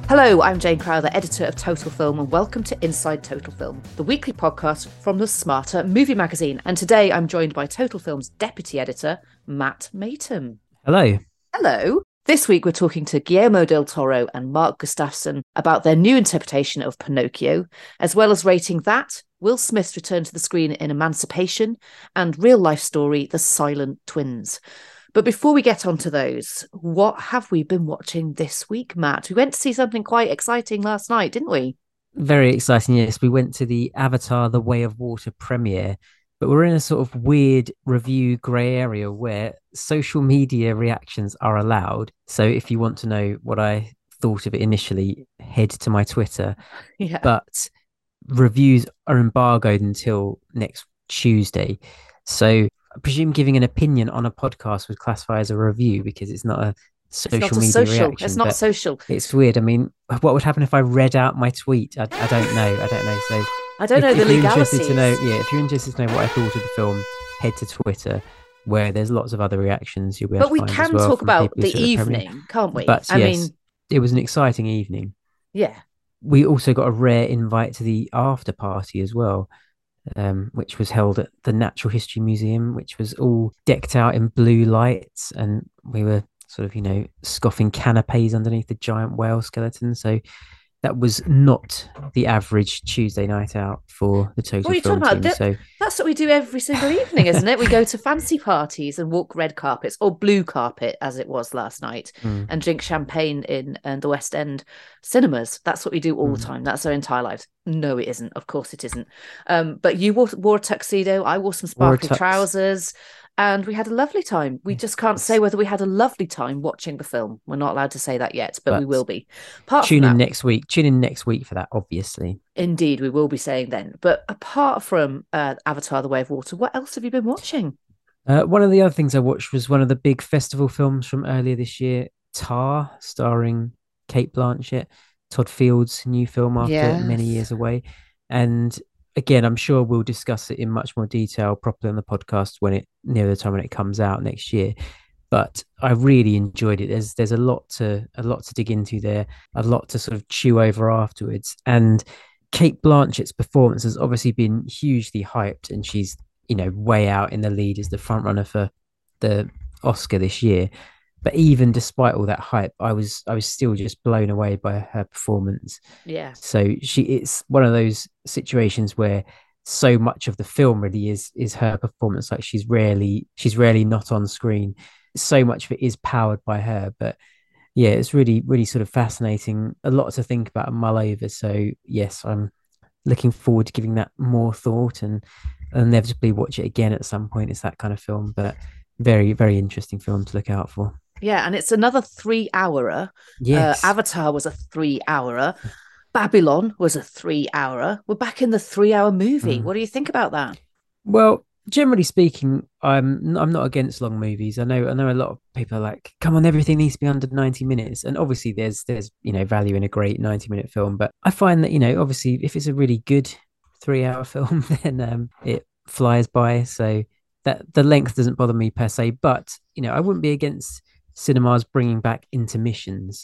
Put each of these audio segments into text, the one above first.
Hello, I'm Jane Crowther, editor of Total Film, and welcome to Inside Total Film, the weekly podcast from the Smarter Movie Magazine. And today I'm joined by Total Film's deputy editor, Matt Matum. Hello. Hello. This week we're talking to Guillermo del Toro and Mark Gustafson about their new interpretation of Pinocchio, as well as rating that, Will Smith's return to the screen in Emancipation, and real-life story The Silent Twins. But before we get on to those, what have we been watching this week, Matt? We went to see something quite exciting last night, didn't we? Very exciting. Yes, we went to the Avatar: The Way of Water premiere, but we're in a sort of weird review grey area where social media reactions are allowed. So if you want to know what I thought of it initially, head to my Twitter. Yeah. But reviews are embargoed until next Tuesday. So I presume giving an opinion on a podcast would classify as a review because it's not a social media reaction. It's not social. It's weird. I mean, what would happen if I read out my tweet? I don't know. So I don't know the legalities. If you're interested to know what I thought of the film, head to Twitter where there's lots of other reactions you'll be able to find. But we can talk about the evening, can't we? But yes, it was an exciting evening. Yeah. We also got a rare invite to the after party as well. Which was held at the Natural History Museum, which was all decked out in blue lights, and we were sort of, scoffing canapes underneath the giant whale skeleton. So that was not the average Tuesday night out for the Total Film team. So that's what we do every single evening, isn't it? We go to fancy parties and walk red carpets, or blue carpet as it was last night, and drink champagne in the West End cinemas. That's what we do all the time. That's our entire lives. No, it isn't. Of course it isn't. But you wore a tuxedo. I wore some sparkly trousers. And we had a lovely time. We just can't say whether we had a lovely time watching the film. We're not allowed to say that yet, but we will be. Tune in next week for that, obviously. Indeed, we will be saying then. But apart from Avatar: The Way of Water, what else have you been watching? One of the other things I watched was one of the big festival films from earlier this year, Tar, starring Cate Blanchett, Todd Field's new film after many years away. And again, I'm sure we'll discuss it in much more detail properly on the podcast near the time when it comes out next year. But I really enjoyed it. There's a lot to dig into there, a lot to sort of chew over afterwards. And Cate Blanchett's performance has obviously been hugely hyped, and she's way out in the lead as the front runner for the Oscar this year. But even despite all that hype, I was still just blown away by her performance. Yeah. So it's one of those situations where so much of the film really is her performance. Like she's rarely not on screen. So much of it is powered by her. But yeah, it's really, really sort of fascinating. A lot to think about and mull over. So yes, I'm looking forward to giving that more thought and inevitably watch it again at some point. It's that kind of film, but very, very interesting film to look out for. Yeah, and it's another 3-hourer. Yes. Avatar was a 3-hourer. Babylon was a 3-hourer. We're back in the 3-hour movie. What do you think about that? Well, generally speaking, I'm not against long movies. I know a lot of people are like, come on, everything needs to be under 90 minutes. And obviously there's value in a great 90-minute film. But I find that, obviously if it's a really good 3-hour film, then it flies by. So that the length doesn't bother me per se. But, I wouldn't be against cinemas bringing back intermissions.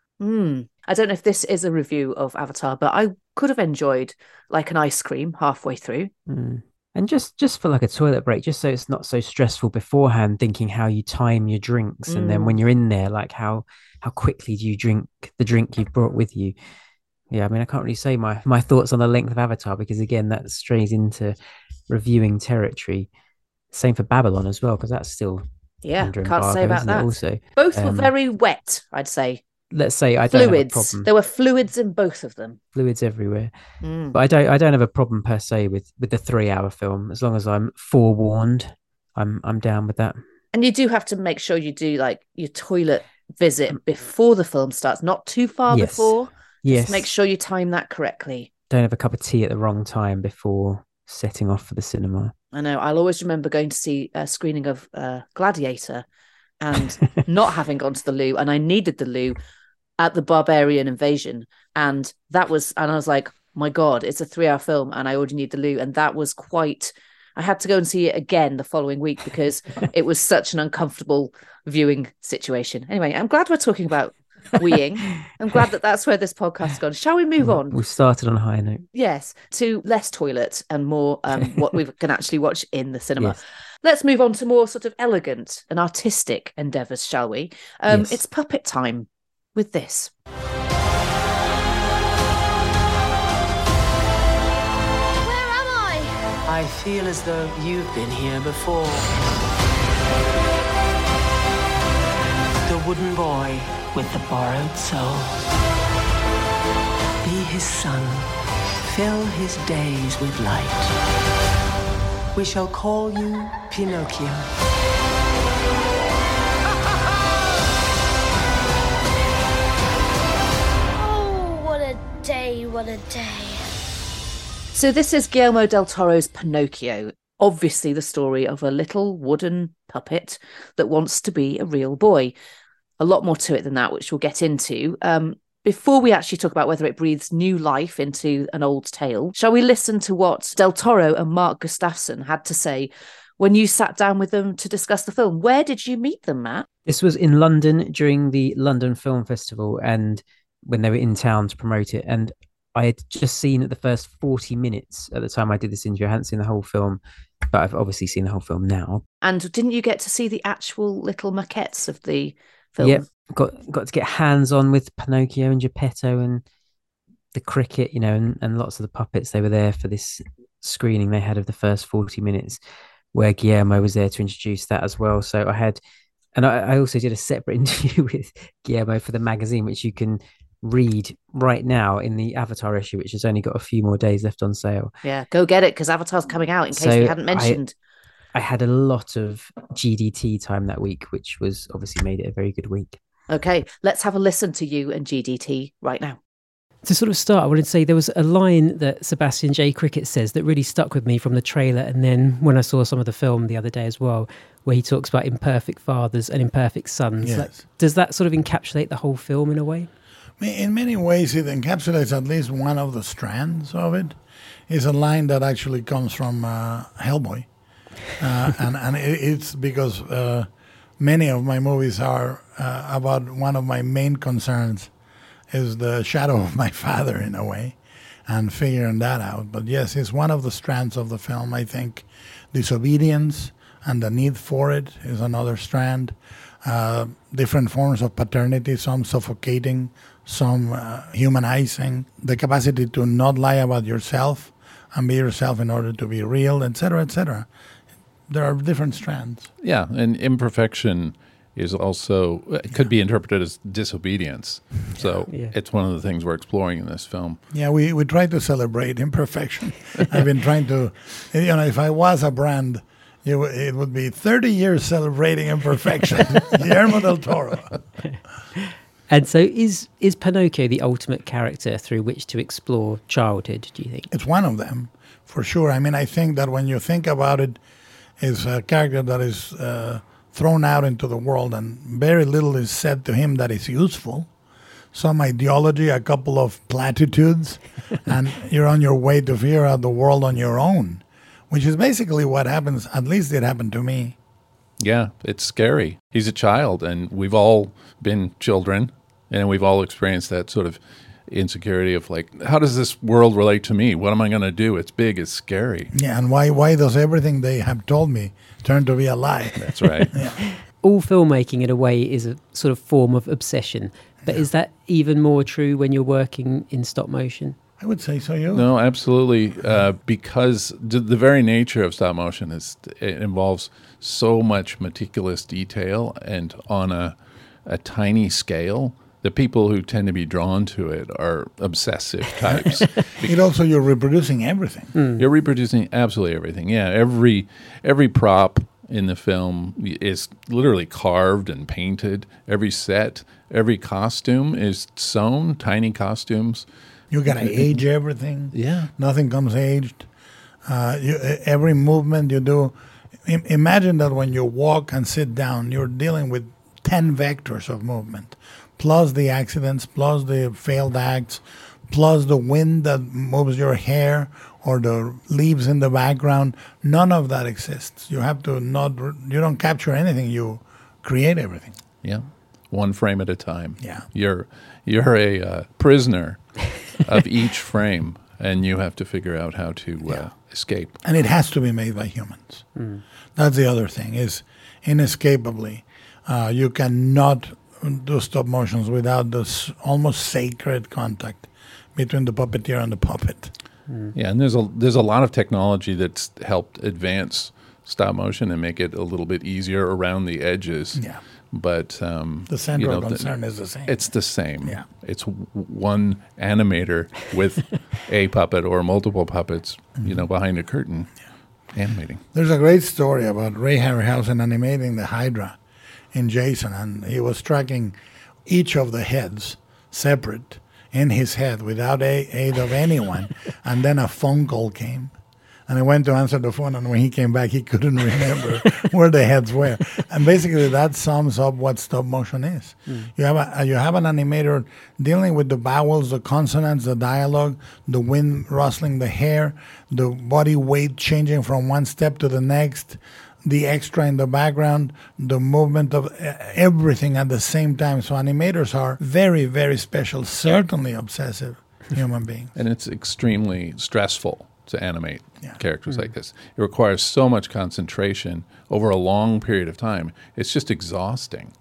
I don't know if this is a review of Avatar, but I could have enjoyed like an ice cream halfway through. And just for like a toilet break, just so it's not so stressful beforehand, thinking how you time your drinks, and then when you're in there, like how quickly do you drink the drink you've brought with you. Yeah, I mean, I can't really say my thoughts on the length of Avatar because again, that strays into reviewing territory. Same for Babylon as well, because that's still can't say about that. Also, both were very wet, I'd say. Let's say I don't have a problem. There were fluids in both of them. Fluids everywhere. But I don't have a problem per se with the 3-hour film as long as I'm forewarned. I'm down with that. And you do have to make sure you do like your toilet visit before the film starts, not too far before. Just make sure you time that correctly. Don't have a cup of tea at the wrong time before setting off for the cinema. I know. I'll always remember going to see a screening of Gladiator and not having gone to the loo, and I needed the loo at the Barbarian Invasion, and I was like, my God, it's a 3-hour film and I already need the loo. And that was I had to go and see it again the following week because it was such an uncomfortable viewing situation. Anyway, I'm glad we're talking about weeing. I'm glad that that's where this podcast's gone. Shall we move on? We've started on a high note. Yes, to less toilet and more what we can actually watch in the cinema. Yes. Let's move on to more sort of elegant and artistic endeavours, shall we? Yes. It's puppet time with this. Where am I? I feel as though you've been here before. The wooden boy with the borrowed soul. Be his son, fill his days with light. We shall call you Pinocchio. Oh, what a day, what a day. So this is Guillermo del Toro's Pinocchio, obviously the story of a little wooden puppet that wants to be a real boy. A lot more to it than that, which we'll get into. Before we actually talk about whether it breathes new life into an old tale, shall we listen to what Del Toro and Mark Gustafson had to say when you sat down with them to discuss the film? Where did you meet them, Matt? This was in London during the London Film Festival, and when they were in town to promote it. And I had just seen the first 40 minutes at the time I did this interview. I hadn't seen the whole film, but I've obviously seen the whole film now. And didn't you get to see the actual little maquettes of the film? Yep, got to get hands on with Pinocchio and Geppetto and the cricket, and lots of the puppets. They were there for this screening they had of the first 40 minutes, where Guillermo was there to introduce that as well. So I also did a separate interview with Guillermo for the magazine, which you can read right now in the Avatar issue, which has only got a few more days left on sale. Yeah, go get it, because Avatar's coming out, in case we hadn't mentioned. I had a lot of GDT time that week, which was obviously made it a very good week. Okay, let's have a listen to you and GDT right now. To sort of start, I wanted to say there was a line that Sebastian J. Cricket says that really stuck with me from the trailer, and then when I saw some of the film the other day as well, where he talks about imperfect fathers and imperfect sons. Yes. Does that sort of encapsulate the whole film in a way? In many ways, it encapsulates at least one of the strands of it. It's a line that actually comes from Hellboy. And it's because many of my movies are about one of my main concerns is the shadow of my father, in a way, and figuring that out. But yes, it's one of the strands of the film. I think disobedience and the need for it is another strand. Different forms of paternity, some suffocating, some humanizing. The capacity to not lie about yourself and be yourself in order to be real, etc., etc. There are different strands. Yeah, and imperfection is also, it could be interpreted as disobedience. So It's one of the things we're exploring in this film. Yeah, we try to celebrate imperfection. I've been trying to, if I was a brand, it would be 30 years celebrating imperfection. Guillermo del Toro. And so is Pinocchio the ultimate character through which to explore childhood, do you think? It's one of them, for sure. I mean, I think that when you think about it, it's a character that is thrown out into the world, and very little is said to him that is useful. Some ideology, a couple of platitudes, and you're on your way to figure out the world on your own, which is basically what happens. At least it happened to me. Yeah, it's scary. He's a child, and we've all been children, and we've all experienced that sort of insecurity of like, how does this world relate to me? What am I going to do? It's big, it's scary. Yeah, and why does everything they have told me turn to be a lie? That's right. Yeah. All filmmaking, in a way, is a sort of form of obsession. But is that even more true when you're working in stop motion? I would say so, you. No, absolutely. Because the very nature of stop motion it involves so much meticulous detail and on a tiny scale. The people who tend to be drawn to it are obsessive types. You're reproducing everything. You're reproducing absolutely everything. Yeah, every prop in the film is literally carved and painted. Every set, every costume is sewn, tiny costumes. You got to age everything. Yeah. Nothing comes aged. Every movement you do. Imagine that when you walk and sit down, you're dealing with 10 vectors of movement, plus the accidents, plus the failed acts, plus the wind that moves your hair or the leaves in the background. None of that exists. You have to you don't capture anything, you create everything. Yeah. one frame at a time. Yeah. You're a prisoner of each frame, and you have to figure out how to escape. And it has to be made by humans. That's the other thing, is inescapably, you cannot do stop motions without this almost sacred contact between the puppeteer and the puppet. Yeah, and there's a lot of technology that's helped advance stop motion and make it a little bit easier around the edges. Yeah. But the central concern is the same. It's the same. Yeah. It's one animator with a puppet or multiple puppets, behind a curtain, animating. There's a great story about Ray Harryhausen animating the Hydra in Jason, and he was tracking each of the heads separate in his head without aid of anyone. And then a phone call came. And I went to answer the phone, and when he came back, he couldn't remember where the heads were. And basically, that sums up what stop motion is. You have an animator dealing with the vowels, the consonants, the dialogue, the wind rustling the hair, the body weight changing from one step to the next, the extra in the background, the movement of everything at the same time. So animators are very, very special, certainly obsessive human beings. And it's extremely stressful to animate characters like this. It requires so much concentration over a long period of time. It's just exhausting.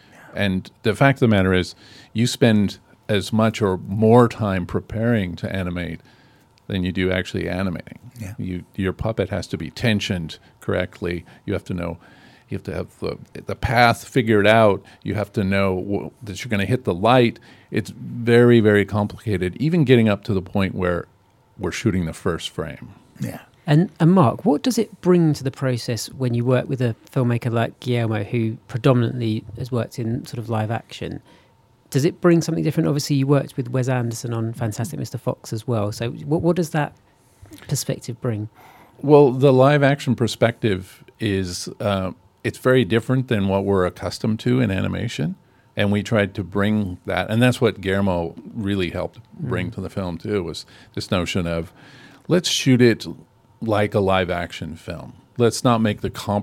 And the fact of the matter is, you spend as much or more time preparing to animate than you do actually animating. Yeah. Your puppet has to be tensioned correctly. You have to know, you have to have the path figured out. You have to know that you're going to hit the light. It's very, very complicated, even getting up to the point where we're shooting the first frame. Yeah. And Mark, what does it bring to the process when you work with a filmmaker like Guillermo, who predominantly has worked in sort of live action? Does it bring something different? Obviously, you worked with Wes Anderson on Fantastic Mr. Fox as well. So what does that perspective bring? Well, the live action perspective is, it's very different than what we're accustomed to in animation. And we tried to bring that, and that's what Guillermo really helped bring to the film too, was this notion of, let's shoot it like a live action film. Let's not make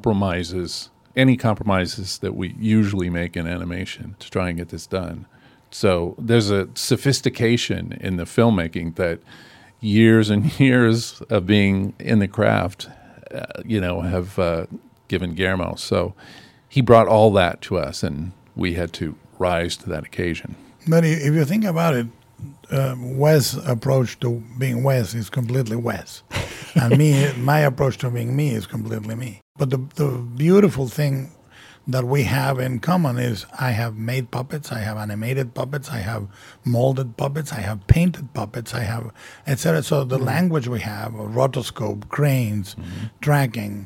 any compromises that we usually make in animation to try and get this done. So there's a sophistication in the filmmaking that years and years of being in the craft, have given Guillermo. So he brought all that to us, and we had to rise to that occasion. But if you think about it, Wes' approach to being Wes is completely Wes. And my approach to being me is completely me. But the beautiful thing that we have in common is I have made puppets, I have animated puppets, I have molded puppets, I have painted puppets, I have etc. So the language we have, rotoscope, cranes, tracking,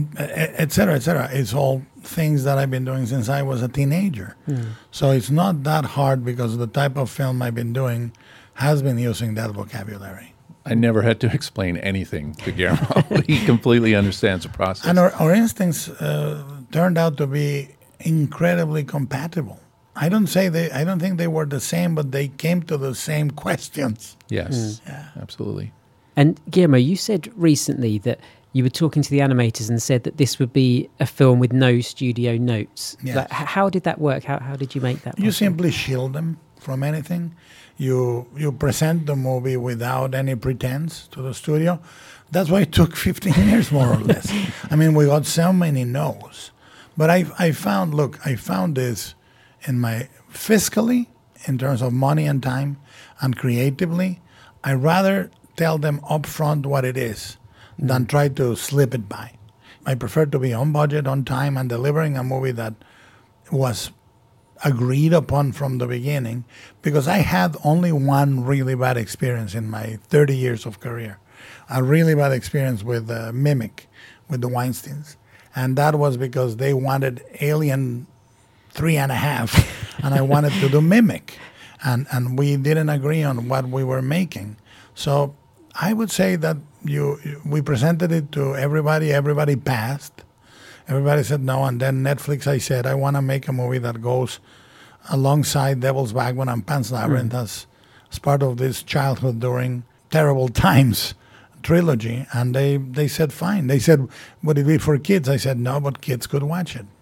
etc., it's all things that I've been doing since I was a teenager. So it's not that hard because the type of film I've been doing has been using that vocabulary. I never had to explain anything to Guillermo. He completely understands the process. And our instincts turned out to be incredibly compatible. I don't think they were the same, but they came to the same questions. Yes, absolutely. And Guillermo, you said recently that you were talking to the animators and said that this would be a film with no studio notes. Yes. Like, how did that work? How did you make that possible? You simply shield them from anything. You present the movie without any pretense to the studio. That's why it took 15 years, more or less. I mean, we got so many no's. But I found this in my fiscally, in terms of money and time, and creatively, I rather tell them upfront what it is than try to slip it by. I prefer to be on budget, on time, and delivering a movie that was agreed upon from the beginning, because I had only one really bad experience in my 30 years of career. A really bad experience with Mimic, with the Weinsteins. And that was because they wanted Alien 3.5, and I wanted to do Mimic. And we didn't agree on what we were making. So I would say that we presented it to everybody passed. Everybody said no, and then Netflix, I said, I want to make a movie that goes alongside Devil's Backbone and Pan's Labyrinth as part of this childhood during terrible times trilogy. And they said, fine. They said, would it be for kids? I said, no, but kids could watch it.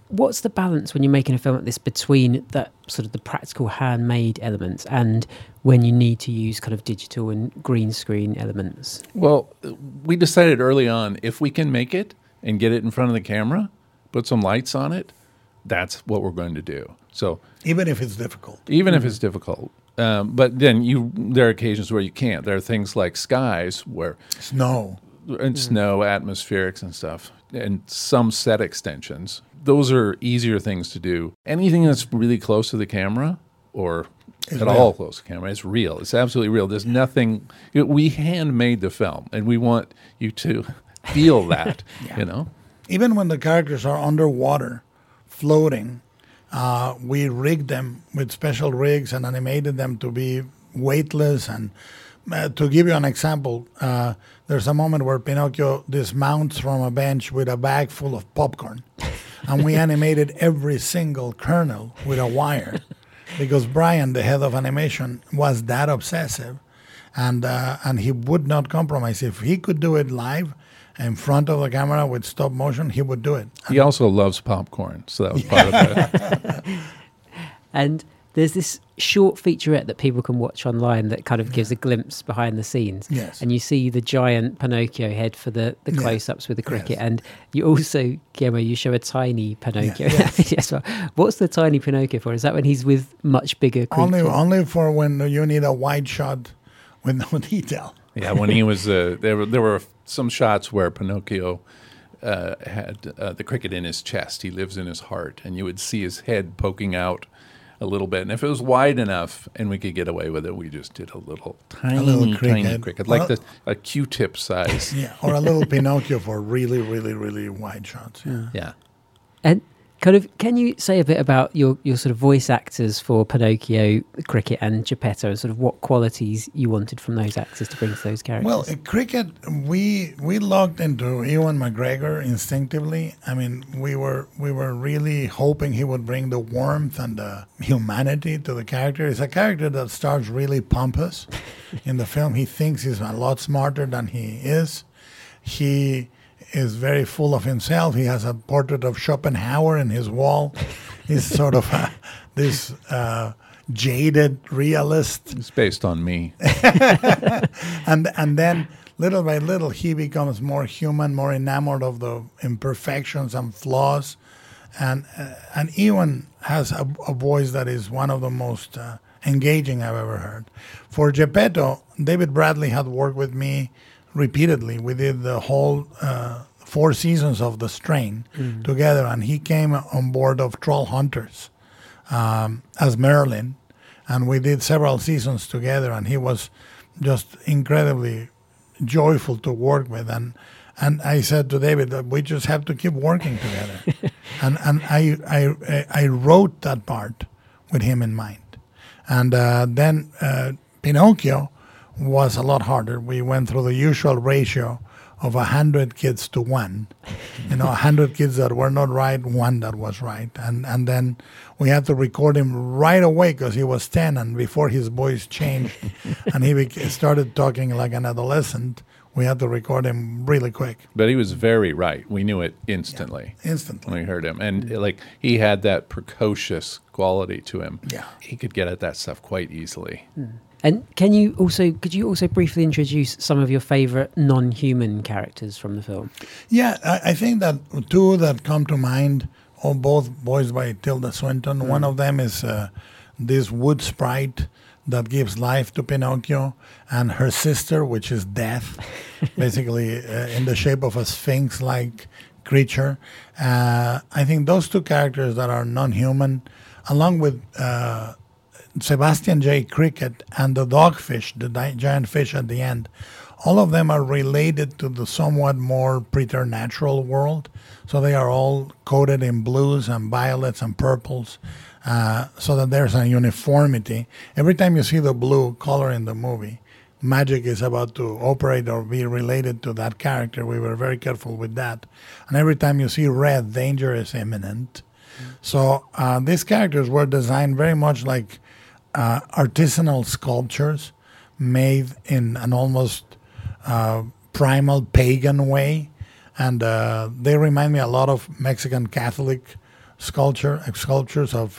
what's the balance when you're making a film like this between that sort of the practical handmade elements and when you need to use kind of digital and green screen elements? Well, we decided early on, if we can make it and get it in front of the camera, put some lights on it, that's what we're going to do. So even if it's difficult. If it's difficult. But then there are occasions where you can't. There are things like skies where snow, atmospherics and stuff, and some set extensions. Those are easier things to do. Anything that's really close to the camera or all close to the camera, it's real. It's absolutely real. There's nothing. We handmade the film, and we want you to feel that. Even when the characters are underwater, floating, we rigged them with special rigs and animated them to be weightless. And to give you an example, there's a moment where Pinocchio dismounts from a bench with a bag full of popcorn. And we animated every single kernel with a wire because Brian, the head of animation, was that obsessive. And he would not compromise. If he could do it live in front of the camera with stop motion, he would do it. He also loves popcorn, so that was part of it. And there's this short featurette that people can watch online that kind of gives a glimpse behind the scenes. Yes. And you see the giant Pinocchio head for the close-ups with the cricket. Yes. And you also, Guillermo, you show a tiny Pinocchio. Yes. Yes. What's the tiny Pinocchio for? Is that when he's with much bigger creatures? Only for when you need a wide shot with no detail. Yeah, when he was there were some shots where Pinocchio had the cricket in his chest. He lives in his heart, and you would see his head poking out a little bit. And if it was wide enough and we could get away with it, we just did a little tiny cricket, like a Q-tip size. Yeah, or a little Pinocchio for really, really, really wide shots. Yeah. And kind of, can you say a bit about your sort of voice actors for Pinocchio, Cricket, and Geppetto, and sort of what qualities you wanted from those actors to bring to those characters? Well, Cricket, we looked into Ewan McGregor instinctively. I mean, we were really hoping he would bring the warmth and the humanity to the character. It's a character that starts really pompous in the film. He thinks he's a lot smarter than he is. He is very full of himself. He has a portrait of Schopenhauer in his wall. He's sort of this jaded realist. It's based on me. and then little by little he becomes more human, more enamored of the imperfections and flaws. And Ewan has a voice that is one of the most engaging I've ever heard. For Geppetto, David Bradley had worked with me repeatedly. We did the whole 4 seasons of The Strain together, and he came on board of Troll Hunters as Merlin, and we did several seasons together, and he was just incredibly joyful to work with. And I said to David that we just have to keep working together. and I wrote that part with him in mind. And then Pinocchio was a lot harder. We went through the usual ratio of 100 kids to 1. 100 kids that were not right, 1 that was right. And then we had to record him right away because he was 10, and before his voice changed and he started talking like an adolescent, we had to record him really quick. But he was very right. We knew it instantly. Yeah, instantly. When we heard him. And he had that precocious quality to him. Yeah. He could get at that stuff quite easily. And could you also briefly introduce some of your favorite non-human characters from the film? Yeah, I think that 2 that come to mind are both voiced by Tilda Swinton. One of them is this wood sprite that gives life to Pinocchio, and her sister, which is Death, basically in the shape of a sphinx-like creature. I think those 2 characters that are non-human, along with Sebastian J. Cricket and the dogfish, the giant fish at the end, all of them are related to the somewhat more preternatural world. So they are all coated in blues and violets and purples, so that there's a uniformity. Every time you see the blue color in the movie, magic is about to operate or be related to that character. We were very careful with that. And every time you see red, danger is imminent. So these characters were designed very much like artisanal sculptures made in an almost primal pagan way. And they remind me a lot of Mexican Catholic sculptures of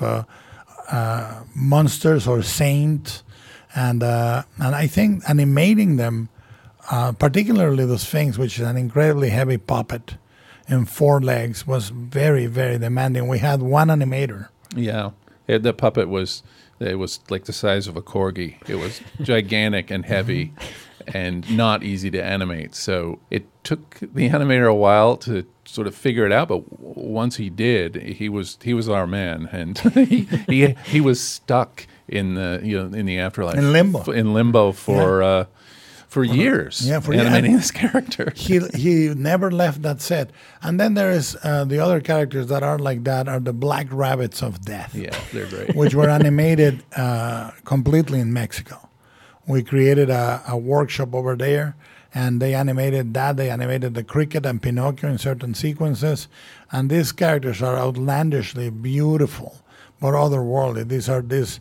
monsters or saints, and I think animating them, particularly the Sphinx, which is an incredibly heavy puppet in 4 legs, was very, very demanding. We had one animator. Yeah, the puppet was like the size of a corgi. It was gigantic and heavy, and not easy to animate. So it took the animator a while to sort of figure it out. But once he did, he was our man, and he was stuck in the afterlife, in limbo for years. Yeah, for animating this character. He never left that set. And then there is the other characters that are like that are the Black Rabbits of Death. Yeah, they're great. Which were animated completely in Mexico. We created a workshop over there, and they animated that. They animated the cricket and Pinocchio in certain sequences. And these characters are outlandishly beautiful, but otherworldly. These are these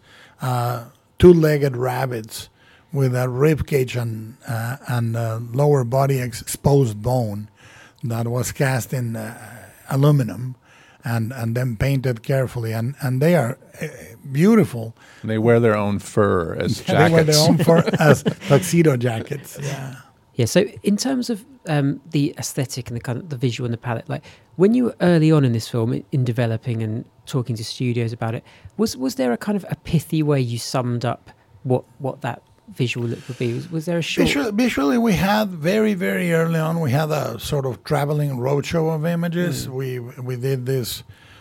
2-legged rabbits with a rib cage and lower body exposed bone that was cast in aluminum and then painted carefully. And they are beautiful. And they wear their own fur as jackets. They wear their own fur as tuxedo jackets. Yeah. Yeah. So in terms of the aesthetic and the kind of the visual and the palette, like when you were early on in this film in developing and talking to studios about it, was there a kind of a pithy way you summed up what that visual look would be? Was there a short... Visually, we had very, very early on, we had a sort of traveling roadshow of images. We did this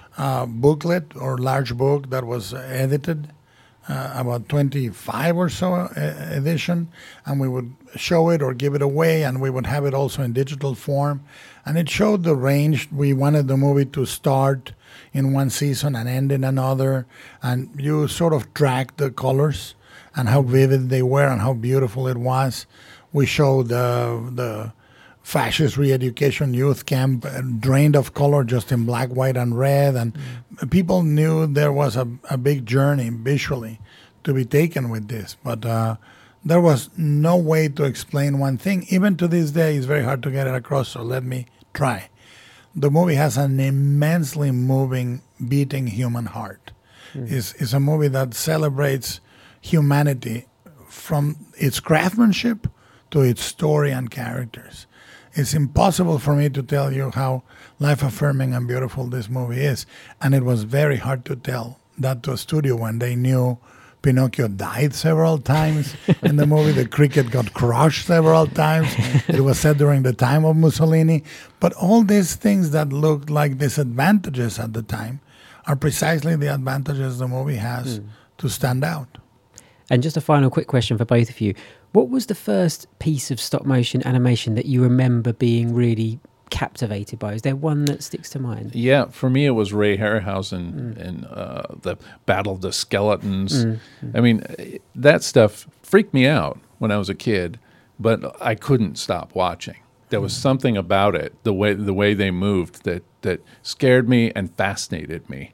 booklet or large book that was edited, about 25 or so edition, and we would show it or give it away, and we would have it also in digital form. And it showed the range. We wanted the movie to start in one season and end in another, and you sort of track the colors and how vivid they were and how beautiful it was. We showed the fascist re-education youth camp drained of color, just in black, white, and red. And people knew there was a big journey visually to be taken with this. But there was no way to explain one thing. Even to this day, it's very hard to get it across, so let me try. The movie has an immensely moving, beating human heart. It's a movie that celebrates humanity from its craftsmanship to its story and characters. It's impossible for me to tell you how life-affirming and beautiful this movie is, and it was very hard to tell that to a studio when they knew Pinocchio died several times in the movie. The cricket got crushed several times. It was set during the time of Mussolini. But all these things that looked like disadvantages at the time are precisely the advantages the movie has to stand out. And just a final quick question for both of you. What was the first piece of stop motion animation that you remember being really captivated by? Is there one that sticks to mind? Yeah, for me it was Ray Harryhausen and the Battle of the Skeletons. I mean, that stuff freaked me out when I was a kid, but I couldn't stop watching. There was something about it, the way they moved, that scared me and fascinated me.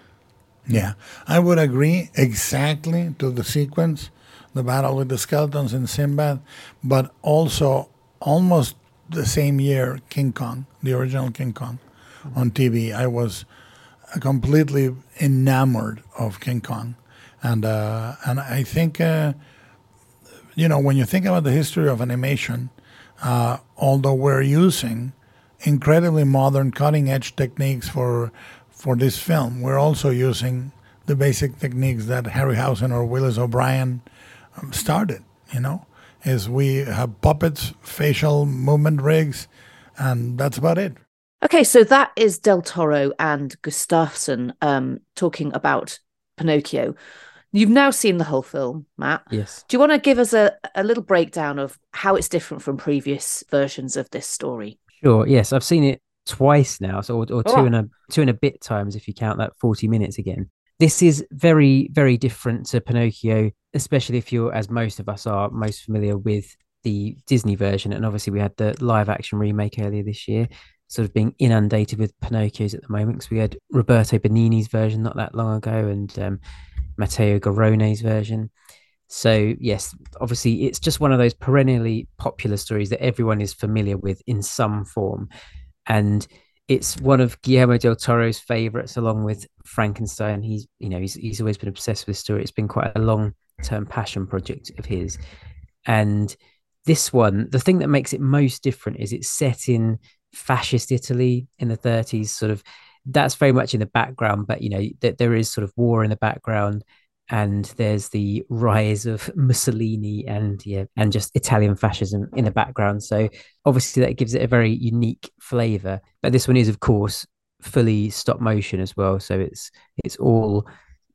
Yeah, I would agree exactly to the sequence, the battle with the skeletons in Sinbad, but also almost the same year, King Kong, the original King Kong on TV. I was completely enamored of King Kong. And I think, when you think about the history of animation, although we're using incredibly modern, cutting-edge techniques for this film, we're also using the basic techniques that Harryhausen or Willis O'Brien started, is we have puppets, facial movement rigs, and that's about it. Okay, so that is Del Toro and Gustafsson talking about Pinocchio. You've now seen the whole film, Matt. Yes. Do you want to give us a little breakdown of how it's different from previous versions of this story? Sure, yes. I've seen it twice now, or two and a bit times if you count that 40 minutes again. This is very, very different to Pinocchio, especially if you're, as most of us are, most familiar with the Disney version. And obviously we had the live action remake earlier this year, sort of being inundated with Pinocchios at the moment, because we had Roberto Benigni's version not that long ago and Matteo Garone's version. So yes, obviously it's just one of those perennially popular stories that everyone is familiar with in some form. And It's one of Guillermo del Toro's favorites, along with Frankenstein. He's always been obsessed with the story. It's been quite a long-term passion project of his. And this one, the thing that makes it most different is it's set in fascist Italy in the 30s, sort of. That's very much in the background, but that there is sort of war in the background, and there's the rise of Mussolini and just Italian fascism in the background. So obviously that gives it a very unique flavor. But this one is, of course, fully stop motion as well. So it's all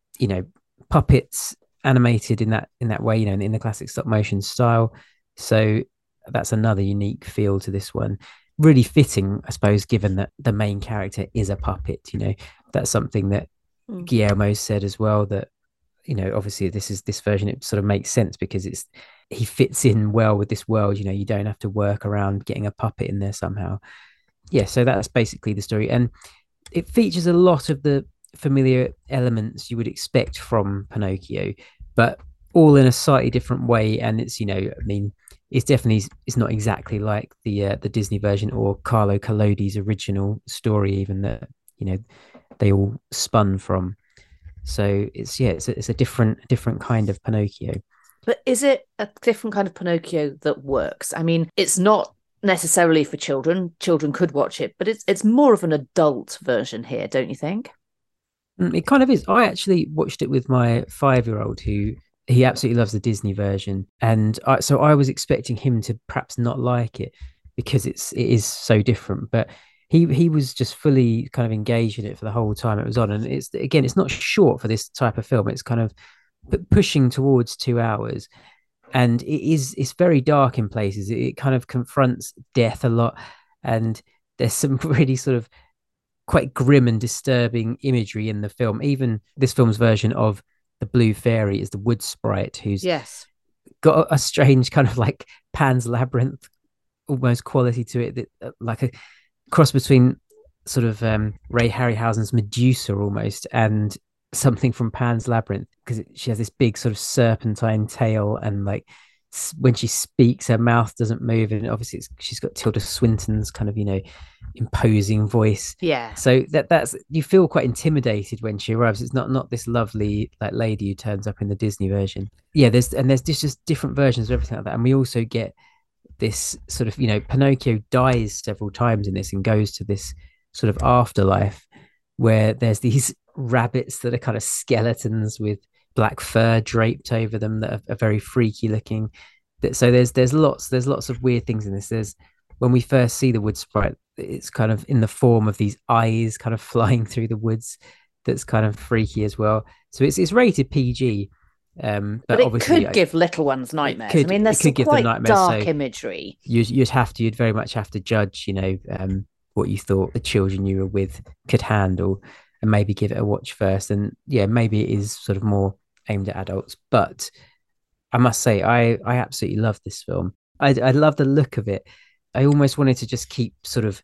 puppets animated in that way, in the classic stop motion style. So that's another unique feel to this one. Really fitting, I suppose, given that the main character is a puppet. That's something that Guillermo said as well, that obviously this version, it sort of makes sense because he fits in well with this world. You don't have to work around getting a puppet in there somehow. So that's basically the story, and it features a lot of the familiar elements you would expect from Pinocchio, but all in a slightly different way. And it's it's not exactly like the Disney version or Carlo Collodi's original story, even that they all spun from. So it's a different kind of Pinocchio. But is it a different kind of Pinocchio that works? I mean, it's not necessarily for children. Children could watch it, but it's more of an adult version here, don't you think? It kind of is. I actually watched it with my 5-year-old, who he absolutely loves the Disney version, and so I was expecting him to perhaps not like it because it is so different. But he was just fully kind of engaged in it for the whole time it was on. And it's not short for this type of film. It's kind of pushing towards 2 hours, and it's very dark in places. It kind of confronts death a lot, and there's some really sort of quite grim and disturbing imagery in the film. Even this film's version of the Blue Fairy is the wood sprite, who's got a strange kind of like Pan's Labyrinth almost quality to it, that like a cross between sort of Ray Harryhausen's Medusa almost and something from Pan's Labyrinth, because she has this big sort of serpentine tail, and like when she speaks her mouth doesn't move, and obviously she's got Tilda Swinton's kind of imposing voice. So that's you feel quite intimidated when she arrives. It's not this lovely like lady who turns up in the Disney version. There's just different versions of everything like that. And we also get this sort of Pinocchio dies several times in this and goes to this sort of afterlife where there's these rabbits that are kind of skeletons with black fur draped over them that are very freaky looking. So there's lots of weird things in this. There's, when we first see the wood sprite, it's kind of in the form of these eyes kind of flying through the woods. That's kind of freaky as well. So it's rated PG. But it could give little ones nightmares. There's some quite dark imagery. You'd very much have to judge, what you thought the children you were with could handle, and maybe give it a watch first. And maybe it is sort of more aimed at adults. But I must say, I absolutely love this film. I love the look of it. I almost wanted to just keep sort of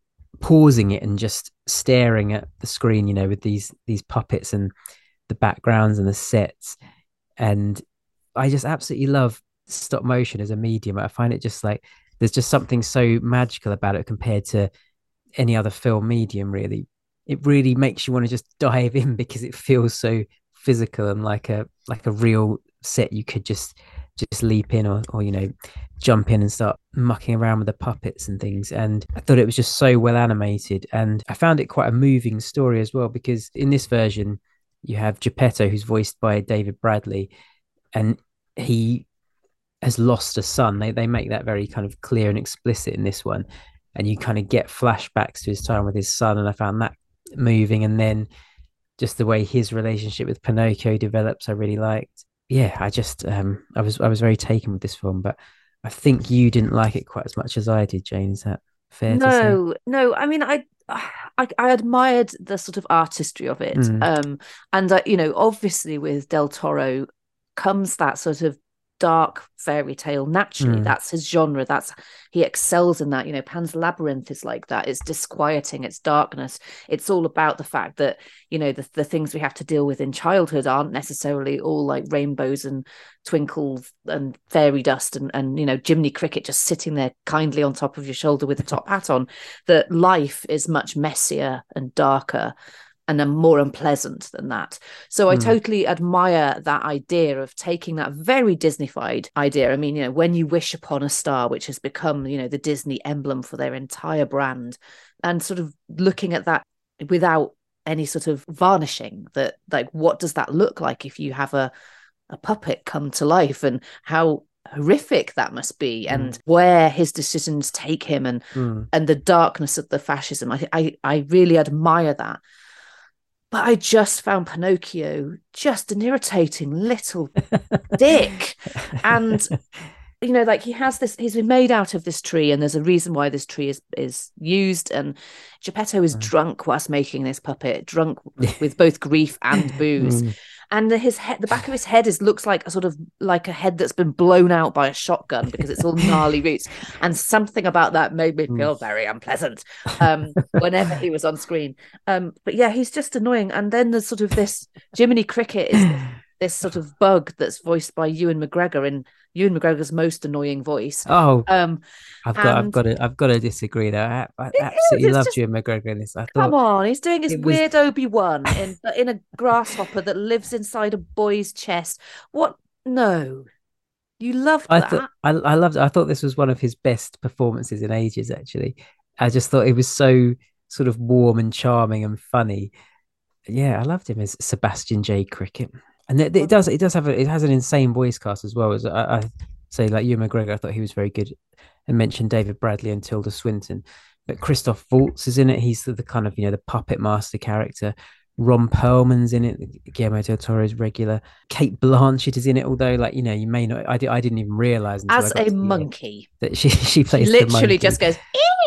pausing it and just staring at the screen, with these puppets and the backgrounds and the sets. And I just absolutely love stop motion as a medium. I find it just like there's just something so magical about it compared to any other film medium, really. It really makes you want to just dive in because it feels so physical and like a real set. You could just leap in or jump in and start mucking around with the puppets and things. And I thought it was just so well animated, and I found it quite a moving story as well, because in this version you have Geppetto, who's voiced by David Bradley, and he has lost a son. They make that very kind of clear and explicit in this one, and you kind of get flashbacks to his time with his son, and I found that moving. And then just the way his relationship with Pinocchio develops, I really liked. I just I was very taken with this film, but I think you didn't like it quite as much as I did, Jane. Is that fair to say? No. I mean, I admired the sort of artistry of it, and obviously with Del Toro comes that sort of dark fairy tale naturally. That's his genre. He excels in that. You know, Pan's Labyrinth is like that. It's disquieting, it's darkness. It's all about the fact that, you know, the things we have to deal with in childhood aren't necessarily all like rainbows and twinkles and fairy dust and you know, Jiminy Cricket just sitting there kindly on top of your shoulder with a top hat on. That life is much messier and darker and more unpleasant than that. So I totally admire that idea of taking that very Disneyfied idea. I mean, you know, When You Wish Upon a Star, which has become, you know, the Disney emblem for their entire brand, and sort of looking at that without any sort of varnishing, that like, what does that look like if you have a puppet come to life, and how horrific that must be, and where his decisions take him, and the darkness of the fascism. I really admire that. But I just found Pinocchio just an irritating little dick. And, you know, like, he's been made out of this tree, and there's a reason why this tree is used. And Geppetto is drunk whilst making this puppet, drunk with both grief and booze. And the back of his head looks like a sort of like a head that's been blown out by a shotgun, because it's all gnarly roots. And something about that made me feel very unpleasant whenever he was on screen. But yeah, he's just annoying. And then there's sort of this Jiminy Cricket is this sort of bug that's voiced by Ewan McGregor in Ewan McGregor's most annoying voice. Oh, I've got to disagree there. I absolutely loved Ewan McGregor in this. Come on, he's doing his weird Obi-Wan in a grasshopper that lives inside a boy's chest. What? No, you loved that. I loved it. I thought this was one of his best performances in ages. Actually, I just thought it was so sort of warm and charming and funny. Yeah, I loved him as Sebastian J. Cricket. And it has an insane voice cast as well. As I say, like Ewan McGregor, I thought he was very good, and mentioned David Bradley and Tilda Swinton. But Christoph Waltz is in it. He's the kind of, you know, the puppet master character. Ron Perlman's in it. Guillermo del Toro's regular. Kate Blanchett is in it. Although, like, you know, you may not. I didn't even realize as a monkey that she plays. She literally just goes.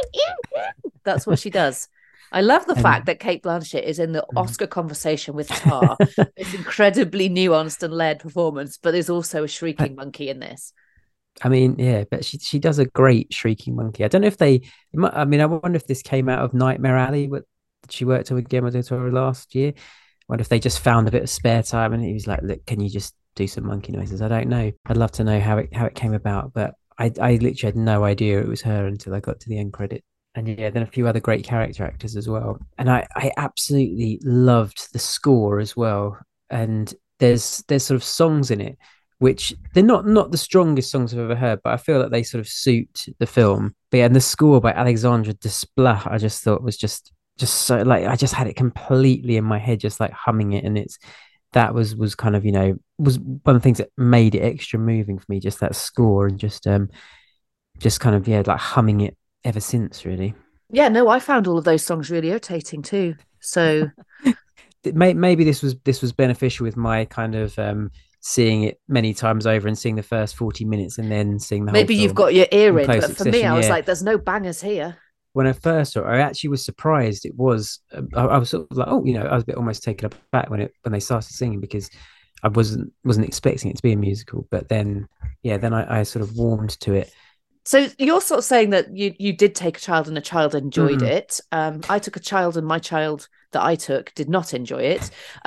That's what she does. I love the fact that Kate Blanchett is in the Oscar conversation with Tar. This incredibly nuanced and layered performance, but there's also a shrieking monkey in this. I mean, yeah, but she does a great shrieking monkey. I don't know if I wonder if this came out of Nightmare Alley, but she worked with Guillermo del Toro last year. I wonder if they just found a bit of spare time and he was like, look, can you just do some monkey noises? I don't know. I'd love to know how it came about, but I literally had no idea it was her until I got to the end credit. And yeah, then a few other great character actors as well. And I absolutely loved the score as well. And there's sort of songs in it, which they're not the strongest songs I've ever heard, but I feel that they sort of suit the film. But yeah, and the score by Alexandre Desplat, I just thought was just so, like, I just had it completely in my head, just like humming it. And that was kind of, you know, was one of the things that made it extra moving for me, just that score, and just kind of, yeah, like humming it ever since, really. Yeah, no, I found all of those songs really irritating too. So maybe this was beneficial with my kind of seeing it many times over and seeing the first 40 minutes and then seeing the maybe whole you've got your ear in, but for me, I was like, there's no bangers here. When I first saw it, I actually was surprised. It was I was sort of like, oh, you know, I was a bit almost taken aback when they started singing, because I wasn't expecting it to be a musical. But then, yeah, then I sort of warmed to it. So you're sort of saying that you did take a child and a child enjoyed it. I took a child and my child that I took did not enjoy it.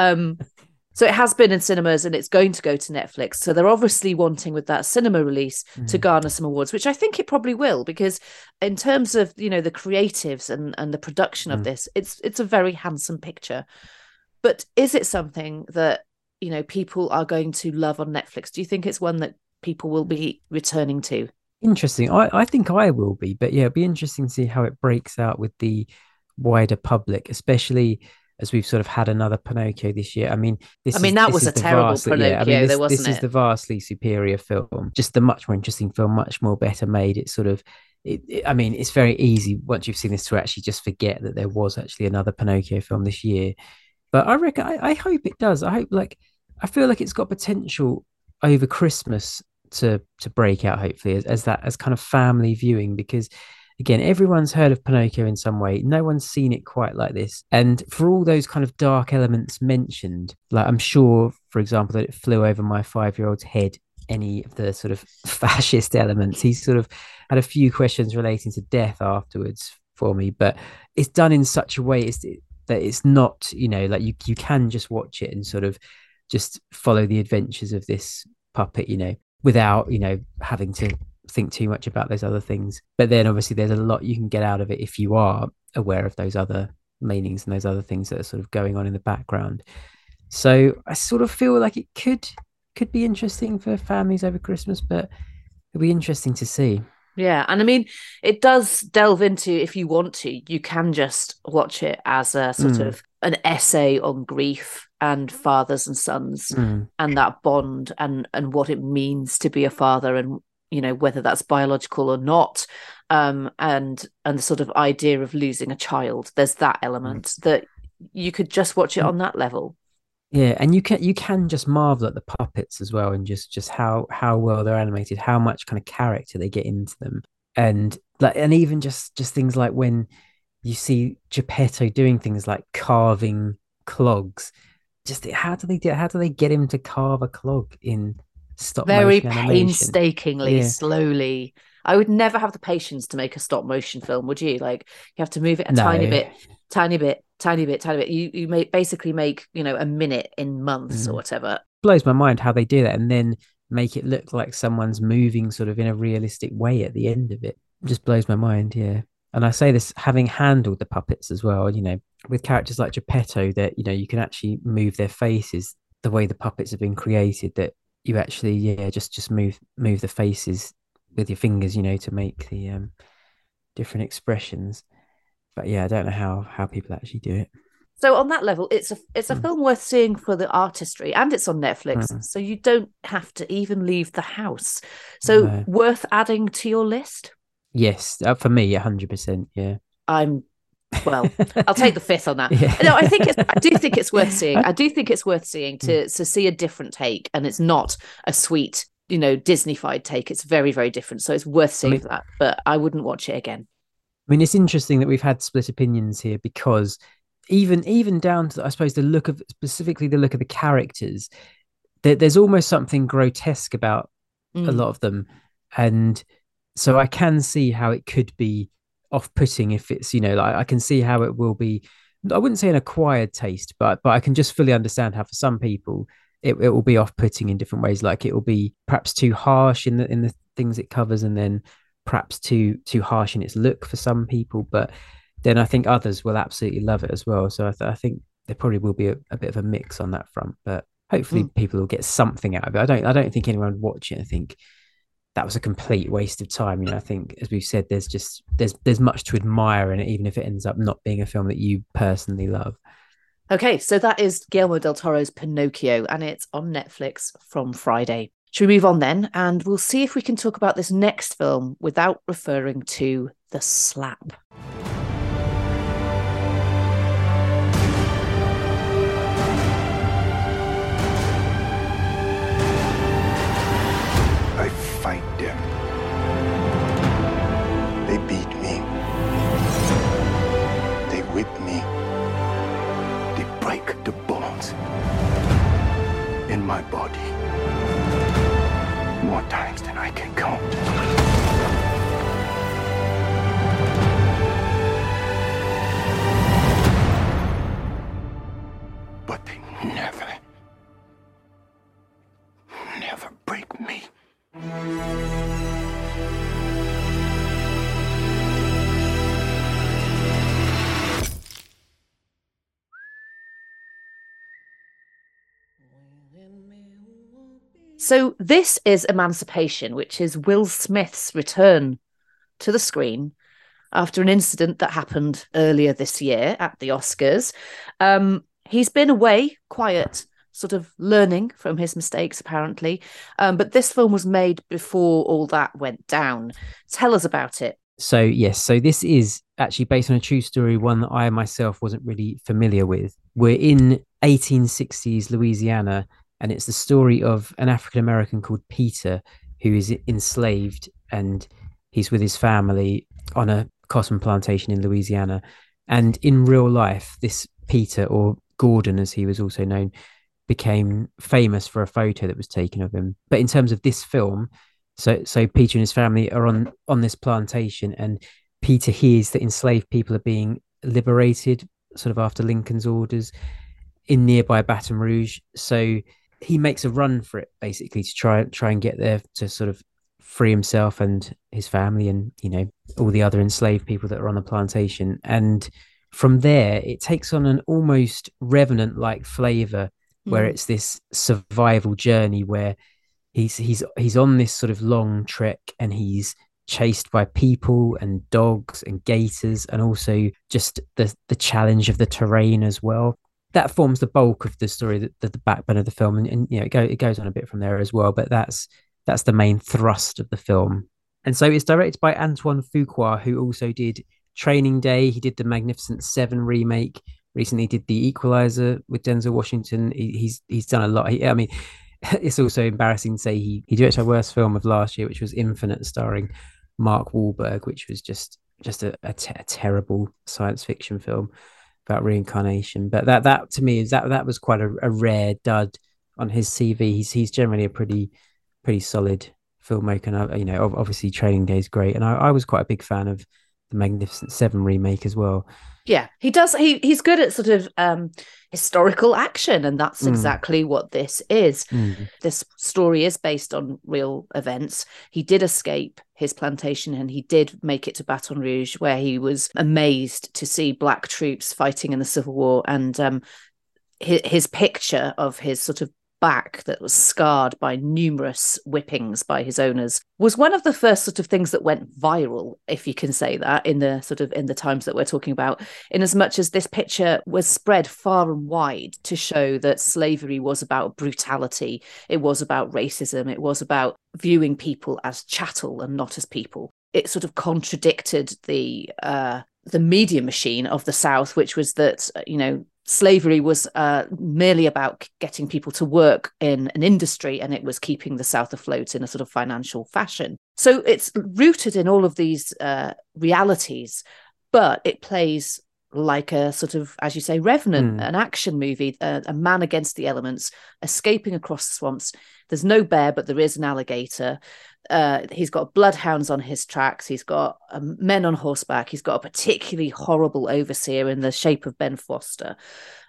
So it has been in cinemas and it's going to go to Netflix. So they're obviously wanting, with that cinema release, to garner some awards, which I think it probably will, because in terms of, you know, the creatives and the production of this, it's a very handsome picture. But is it something that, you know, people are going to love on Netflix? Do you think it's one that people will be returning to? Interesting. I think I will be, but yeah, it'll be interesting to see how it breaks out with the wider public, especially as we've sort of had another Pinocchio this year. I mean, that was a terrible Pinocchio, wasn't it? This is the vastly superior film, just the much more interesting film, much more better made. It's sort of, I mean, it's very easy once you've seen this to actually just forget that there was actually another Pinocchio film this year. But I reckon, I hope it does. I feel like it's got potential over Christmas to break out, hopefully, as kind of family viewing, because again, everyone's heard of Pinocchio in some way. No one's seen it quite like this. And for all those kind of dark elements mentioned, like I'm sure, for example, that it flew over my 5-year-old's head any of the sort of fascist elements. He sort of had a few questions relating to death afterwards for me, but it's done in such a way that it's not, like you can just watch it and sort of just follow the adventures of this puppet, without, having to think too much about those other things. But then obviously there's a lot you can get out of it if you are aware of those other meanings and those other things that are sort of going on in the background. So I sort of feel like it could be interesting for families over Christmas, but it'll be interesting to see. Yeah, and I mean, it does delve into, if you want to, you can just watch it as a sort of an essay on grief and fathers and sons and that bond and what it means to be a father, and whether that's biological or not, and the sort of idea of losing a child. There's that element that you could just watch it on that level. Yeah, and you can just marvel at the puppets as well, and just how well they're animated, how much kind of character they get into them, and even just things like when you see Geppetto doing things like carving clogs. Just how do they get him to carve a clog in stop very motion animation? Painstakingly, slowly. I would never have the patience to make a stop motion film, would you? Like, you have to move it a tiny bit. You basically make a minute in months or whatever. Blows my mind how they do that, and then make it look like someone's moving sort of in a realistic way at the end of it. Just blows my mind. Yeah. And I say this having handled the puppets as well, with characters like Geppetto, that you can actually move their faces the way the puppets have been created, that you actually just move the faces with your fingers, to make the different expressions. But yeah, I don't know how people actually do it. So on that level, it's a film worth seeing for the artistry, and it's on Netflix, so you don't have to even leave the house. So worth adding to your list? Yes, for me, 100%. Yeah, I'll take the fifth on that. Yeah. No, I do think it's worth seeing. I do think it's worth seeing to see a different take, and it's not a sweet, Disney-fied take. It's very, very different. So it's worth seeing for that, but I wouldn't watch it again. I mean, it's interesting that we've had split opinions here, because even down to, I suppose, specifically the look of the characters, there's almost something grotesque about a lot of them, and so I can see how it could be off-putting if it's, I can see how it will be. I wouldn't say an acquired taste, but I can just fully understand how for some people it will be off-putting in different ways. Like, it will be perhaps too harsh in the things it covers, and then perhaps too harsh in its look for some people. But then I think others will absolutely love it as well. So I think there probably will be a bit of a mix on that front. But hopefully people will get something out of it. I don't think anyone would watch it and think that was a complete waste of time. I think, as we've said, there's much to admire in it, even if it ends up not being a film that you personally love. Okay, so that is Guillermo del Toro's Pinocchio, and it's on Netflix from Friday. Should we move on then? And we'll see if we can talk about this next film without referring to The Slap. I fight them. They beat me. They whip me. They break the bones in my body more times than I can count. But they never break me. So this is Emancipation, which is Will Smith's return to the screen after an incident that happened earlier this year at the Oscars. He's been away, quiet, sort of learning from his mistakes, apparently. But this film was made before all that went down. Tell us about it. So, yes, so this is actually based on a true story, one that I myself wasn't really familiar with. We're in 1860s Louisiana, and it's the story of an African-American called Peter, who is enslaved, and he's with his family on a cotton plantation in Louisiana. And in real life, this Peter, or Gordon as he was also known, became famous for a photo that was taken of him. But in terms of this film, so Peter and his family are on this plantation, and Peter hears that enslaved people are being liberated, sort of after Lincoln's orders, in nearby Baton Rouge. So he makes a run for it, basically, to try and get there to sort of free himself and his family, and all the other enslaved people that are on the plantation. And from there, it takes on an almost Revenant-like flavor, where it's this survival journey where he's on this sort of long trek, and he's chased by people and dogs and gators, and also just the challenge of the terrain as well. That forms the bulk of the story, the backbone of the film, and it goes on a bit from there as well. But that's the main thrust of the film. And so it's directed by Antoine Fuqua, who also did Training Day. He did the Magnificent Seven remake. Recently did The Equalizer with Denzel Washington. He's done a lot. I mean, it's also embarrassing to say he directed our worst film of last year, which was Infinite, starring Mark Wahlberg, which was just a terrible science fiction film about reincarnation. But that to me that was quite a rare dud on his CV. He's generally a pretty solid filmmaker. And obviously Training Day is great, and I was quite a big fan of the Magnificent Seven remake as well. Yeah, he does. He's good at sort of historical action, and that's exactly what this is. This story is based on real events. He did escape his plantation, and he did make it to Baton Rouge, where he was amazed to see black troops fighting in the Civil War. And his picture of his sort of back that was scarred by numerous whippings by his owners was one of the first sort of things that went viral, if you can say that, in the times that we're talking about, in as much as this picture was spread far and wide to show that slavery was about brutality, it was about racism, it was about viewing people as chattel and not as people. It sort of contradicted the media machine of the South, which was that slavery was merely about getting people to work in an industry, and it was keeping the South afloat in a sort of financial fashion. So it's rooted in all of these realities, but it plays like a sort of, as you say, Revenant, an action movie, a man against the elements, escaping across the swamps. There's no bear, but there is an alligator. He's got bloodhounds on his tracks. He's got men on horseback. He's got a particularly horrible overseer in the shape of Ben Foster.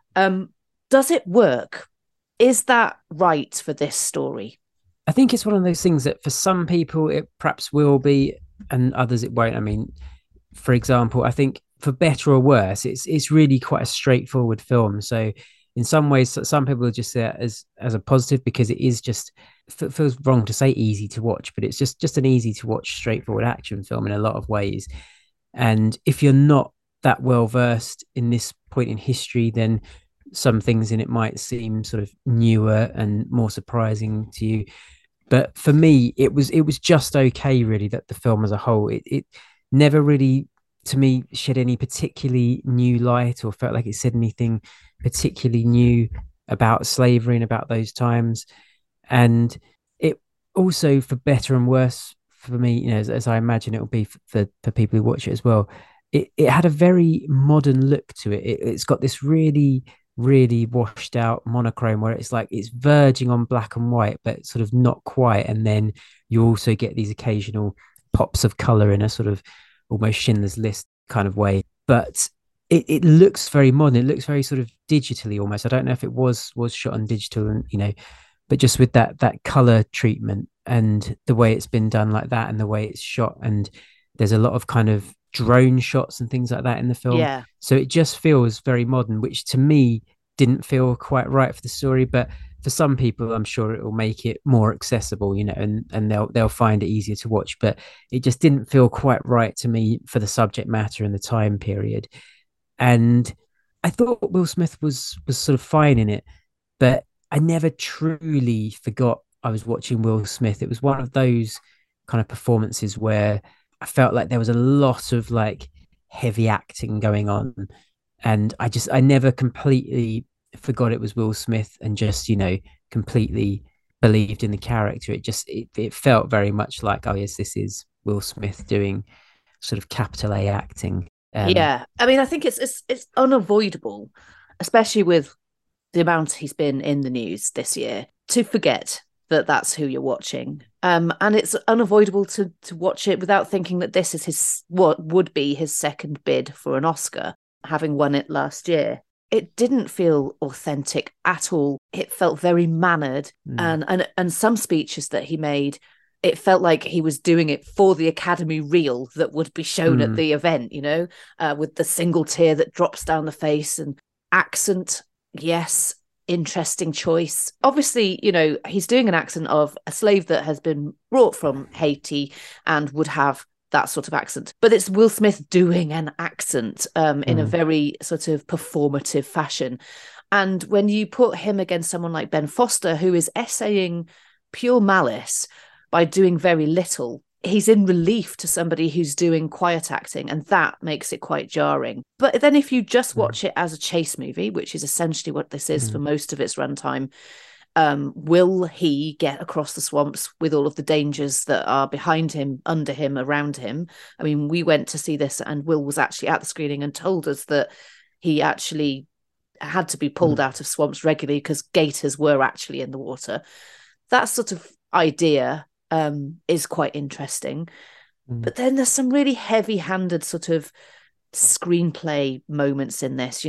Does it work? Is that right for this story? I think it's one of those things that for some people it perhaps will be, and others it won't. I mean, for example, I think for better or worse, it's really quite a straightforward film. So in some ways, some people will just see it as a positive, because it is just, it feels wrong to say easy to watch, but it's just an easy to watch, straightforward action film in a lot of ways. And if you're not that well versed in this point in history, then some things in it might seem sort of newer and more surprising to you. But for me, it was just okay, really, that the film as a whole, it never really, to me, shed any particularly new light or felt like it said anything particularly new about slavery and about those times. And it also, for better and worse for me, as I imagine it will be for people who watch it as well, it had a very modern look to it. It's got this really, really washed out monochrome where it's like it's verging on black and white, but sort of not quite. And then you also get these occasional pops of color in a sort of almost Schindler's List kind of way. But it looks very modern. It looks very sort of digitally almost. I don't know if it was shot on digital, and but just with that color treatment and the way it's been done like that, and the way it's shot, and there's a lot of kind of drone shots and things like that in the film. Yeah. So it just feels very modern, which to me didn't feel quite right for the story. But for some people, I'm sure it will make it more accessible, and they'll find it easier to watch. But it just didn't feel quite right to me for the subject matter and the time period. And I thought Will Smith was sort of fine in it, but I never truly forgot I was watching Will Smith. It was one of those kind of performances where I felt like there was a lot of like heavy acting going on, and I never completely forgot it was Will Smith and just completely believed in the character. It felt very much like, oh yes, this is Will Smith doing sort of capital A acting. Yeah, I mean, I think it's unavoidable, especially with the amount he's been in the news this year to forget that that's who you're watching. And it's unavoidable to watch it without thinking that this is what would be his second bid for an Oscar, having won it last year. It didn't feel authentic at all. It felt very mannered. And some speeches that he made, it felt like he was doing it for the Academy reel that would be shown at the event, with the single tear that drops down the face. And accent, yes, interesting choice. Obviously, he's doing an accent of a slave that has been brought from Haiti and would have that sort of accent. But it's Will Smith doing an accent in a very sort of performative fashion. And when you put him against someone like Ben Foster, who is essaying pure malice by doing very little, he's in relief to somebody who's doing quiet acting, and that makes it quite jarring. But then if you just watch it as a chase movie, which is essentially what this is for most of its runtime, will he get across the swamps with all of the dangers that are behind him, under him, around him? I mean, we went to see this and Will was actually at the screening and told us that he actually had to be pulled out of swamps regularly because gators were actually in the water. That sort of idea is quite interesting. But then there's some really heavy-handed sort of screenplay moments in this,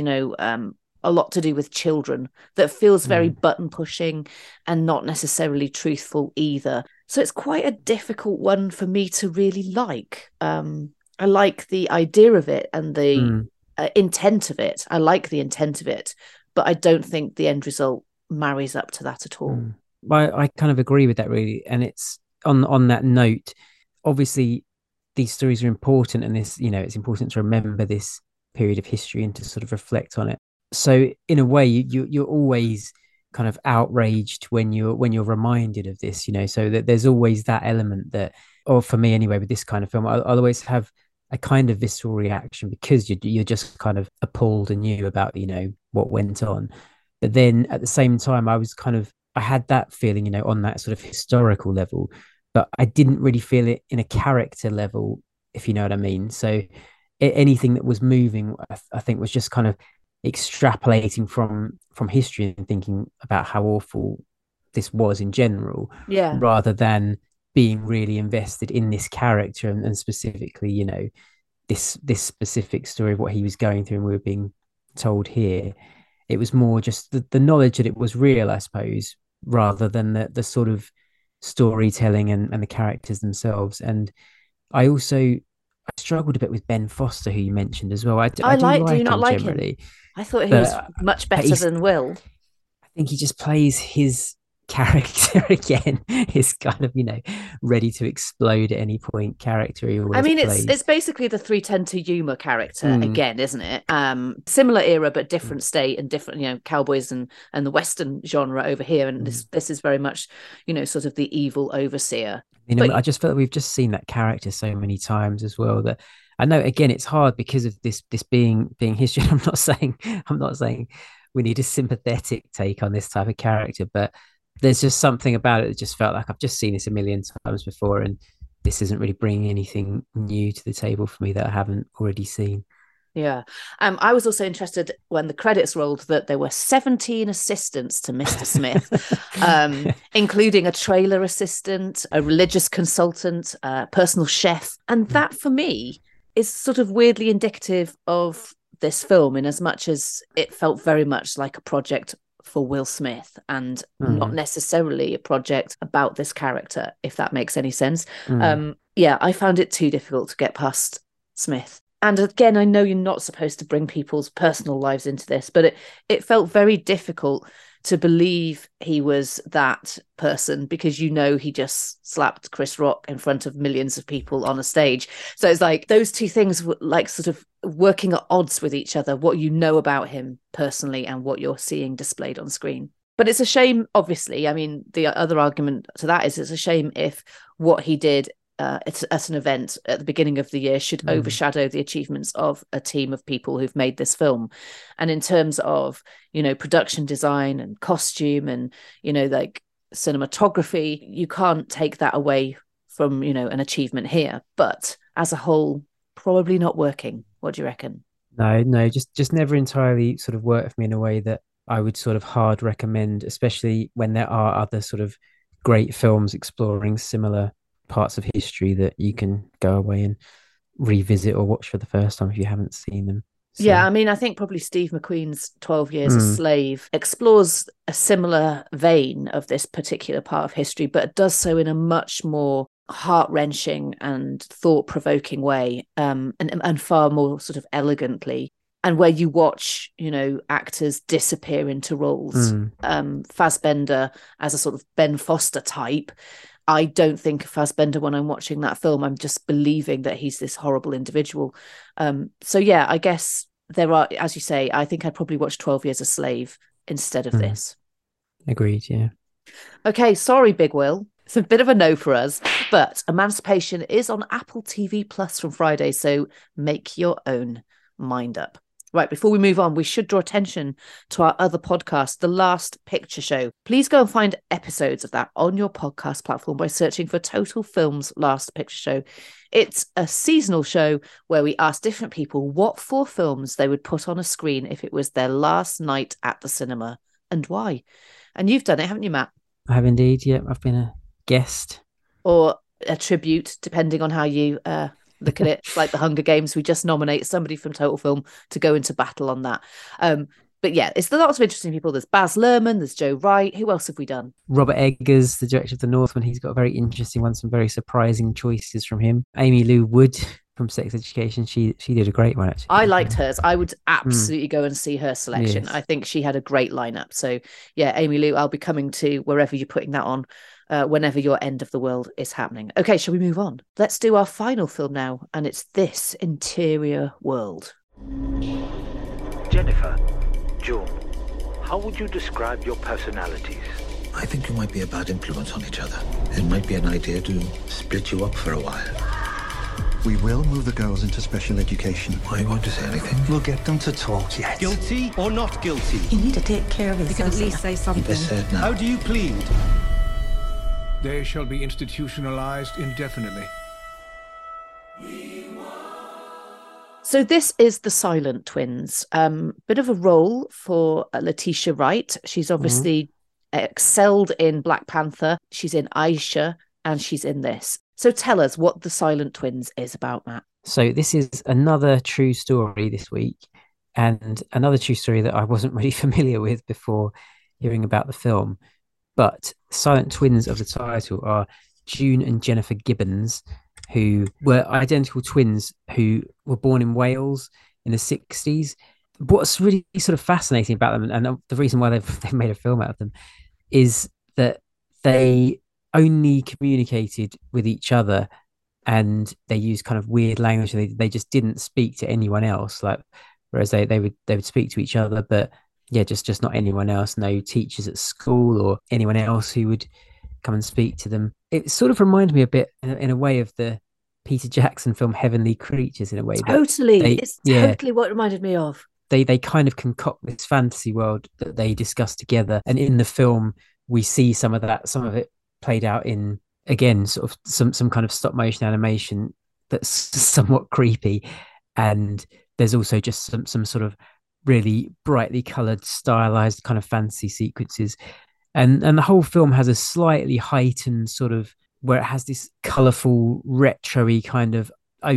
a lot to do with children that feels very button pushing and not necessarily truthful either. So it's quite a difficult one for me to really like. I like the idea of it and the intent of it. I like the intent of it, but I don't think the end result marries up to that at all. I kind of agree with that, really. And it's on that note, obviously these stories are important, and this, it's important to remember this period of history and to sort of reflect on it. So in a way, you're always kind of outraged when you're reminded of this, so that there's always that element that, or for me anyway, with this kind of film, I'll always have a kind of visceral reaction because you're just kind of appalled and new about, what went on. But then at the same time, I had that feeling, on that sort of historical level, but I didn't really feel it in a character level, if you know what I mean. So anything that was moving, I think, was just kind of extrapolating from history and thinking about how awful this was in general, rather than being really invested in this character and specifically, this specific story of what he was going through and we were being told here. It was more just the knowledge that it was real, I suppose, rather than the sort of storytelling and the characters themselves. And I struggled a bit with Ben Foster, who you mentioned as well. Do you not like him? I thought he was much better than Will. I think he just plays his character again. His kind of, ready to explode at any point character he always plays. It's basically the 3:10 to Yuma character again, isn't it? Similar era but different state and different, cowboys and the Western genre over here, and this is very much, sort of the evil overseer. I just felt like we've just seen that character so many times as well, that I know, again, it's hard because of this being history. I'm not saying we need a sympathetic take on this type of character, but there's just something about it that just felt like I've just seen this a million times before, and this isn't really bringing anything new to the table for me that I haven't already seen. Yeah. I was also interested when the credits rolled that there were 17 assistants to Mr. Smith, including a trailer assistant, a religious consultant, a personal chef. And that, for me, is sort of weirdly indicative of this film, in as much as it felt very much like a project for Will Smith and not necessarily a project about this character, if that makes any sense. I found it too difficult to get past Smith. And again, I know you're not supposed to bring people's personal lives into this, but it felt very difficult to believe he was that person, because he just slapped Chris Rock in front of millions of people on a stage. So it's like those two things were like sort of working at odds with each other, what you know about him personally and what you're seeing displayed on screen. But it's a shame, obviously. I mean, the other argument to that is it's a shame if what he did at an event at the beginning of the year should overshadow the achievements of a team of people who've made this film. And in terms of, production design and costume and, like cinematography, you can't take that away from, an achievement here. But as a whole, probably not working. What do you reckon? No, just never entirely sort of worked for me in a way that I would sort of hard recommend, especially when there are other sort of great films exploring similar parts of history that you can go away and revisit or watch for the first time if you haven't seen them. So, yeah, I mean, I think probably Steve McQueen's 12 Years a Slave explores a similar vein of this particular part of history, but does so in a much more heart-wrenching and thought-provoking way, and far more sort of elegantly. And where you watch, actors disappear into roles. Fassbender as a sort of Ben Foster type. I don't think of Fassbender when I'm watching that film. I'm just believing that he's this horrible individual. So yeah, I guess there are, as you say, I think I'd probably watch 12 Years a Slave instead of this. Agreed, yeah. Okay, sorry, Big Will. It's a bit of a no for us, but Emancipation is on Apple TV Plus from Friday, so make your own mind up. Right, before we move on, we should draw attention to our other podcast, The Last Picture Show. Please go and find episodes of that on your podcast platform by searching for Total Films Last Picture Show. It's a seasonal show where we ask different people what 4 films they would put on a screen if it was their last night at the cinema and why. And you've done it, haven't you, Matt? I have indeed, yeah. I've been a guest. Or a tribute, depending on how you look at it. It's like the Hunger Games. We just nominate somebody from Total Film to go into battle on that. But yeah, it's lots of interesting people. There's Baz Luhrmann, there's Joe Wright. Who else have we done? Robert Eggers, the director of The Northman. He's got a very interesting one, some very surprising choices from him. Amy Lou Wood from Sex Education. She did a great one, actually. I liked hers. I would absolutely go and see her selection. Yes. I think she had a great lineup. So yeah, Amy Lou, I'll be coming to wherever you're putting that on. Whenever your end of the world is happening. Okay, shall we move on? Let's do our final film now, and it's This Interior World. Jennifer, June, how would you describe your personalities? I think you might be a bad influence on each other. It might be an idea to split you up for a while. We will move the girls into special education. Why won't you say anything? We'll get them to talk yet. Guilty or not guilty? You need to take care of yourself. You can at least say something. Best said now. How do you plead? They shall be institutionalized indefinitely. So this is The Silent Twins. Bit of a role for Letitia Wright. She's obviously excelled in Black Panther. She's in Aisha, and she's in this. So tell us what The Silent Twins is about, Matt. So this is another true story this week, and another true story that I wasn't really familiar with before hearing about the film. But silent twins of the title are June and Jennifer Gibbons, who were identical twins who were born in Wales in the 60s. What's really sort of fascinating about them, and the reason why they've made a film out of them, is that they only communicated with each other, and they used kind of weird language. They just didn't speak to anyone else, like whereas they would speak to each other, but yeah, just not anyone else, no teachers at school or anyone else who would come and speak to them. It sort of reminded me a bit, in a way, of the Peter Jackson film Heavenly Creatures, in a way. Totally. It's totally what it reminded me of. They kind of concoct this fantasy world that they discuss together. And in the film, we see some of it played out in, again, sort of some kind of stop motion animation that's somewhat creepy. And there's also just some sort of really brightly coloured, stylized kind of fantasy sequences, and the whole film has a slightly heightened sort of, where it has this colourful, retro-y kind of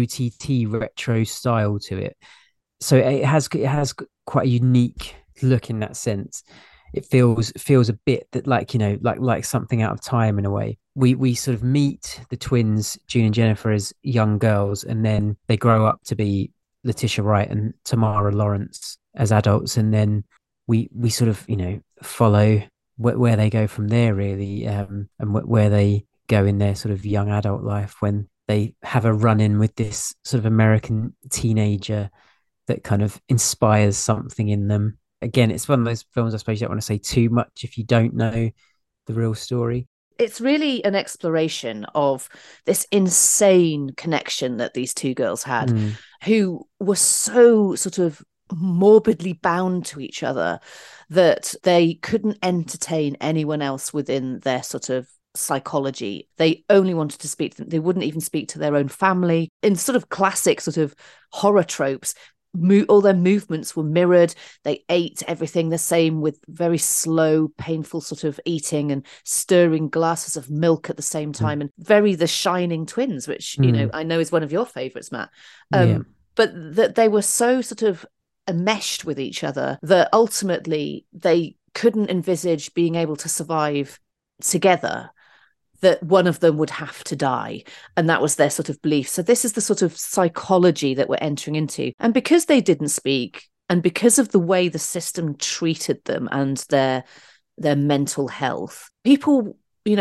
OTT retro style to it. So it has quite a unique look in that sense. It feels a bit that like something out of time in a way. We sort of meet the twins, June and Jennifer, as young girls, and then they grow up to be Letitia Wright and Tamara Lawrence as adults, and then we sort of follow where they go from there, really, and where they go in their sort of young adult life when they have a run-in with this sort of American teenager that kind of inspires something in them. Again, it's one of those films I suppose you don't want to say too much if you don't know the real story. It's really an exploration of this insane connection that these two girls had, who were so sort of morbidly bound to each other that they couldn't entertain anyone else within their sort of psychology. They only wanted to speak to them. They wouldn't even speak to their own family. In sort of classic sort of horror tropes, all their movements were mirrored. They ate everything the same with very slow, painful sort of eating and stirring glasses of milk at the same time, and very The Shining twins, which I know is one of your favorites, Matt. But that they were so sort of enmeshed with each other that ultimately they couldn't envisage being able to survive together, that one of them would have to die. And that was their sort of belief. So this is the sort of psychology that we're entering into. And because they didn't speak, and because of the way the system treated them and their mental health, people,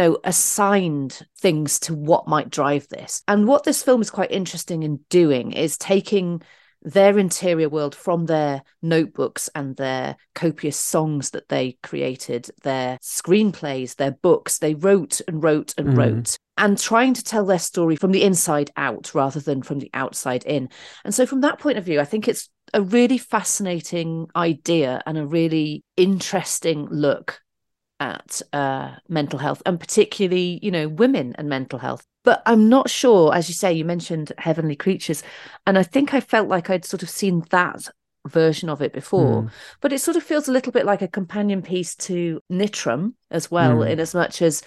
assigned things to what might drive this. And what this film is quite interesting in doing is taking their interior world from their notebooks and their copious songs that they created, their screenplays, their books. They wrote and wrote and wrote, and trying to tell their story from the inside out rather than from the outside in. And so from that point of view, I think it's a really fascinating idea and a really interesting look at mental health, and particularly, women and mental health. But I'm not sure, as you say, you mentioned Heavenly Creatures, and I think I felt like I'd sort of seen that version of it before, but it sort of feels a little bit like a companion piece to Nitram as well, in as much as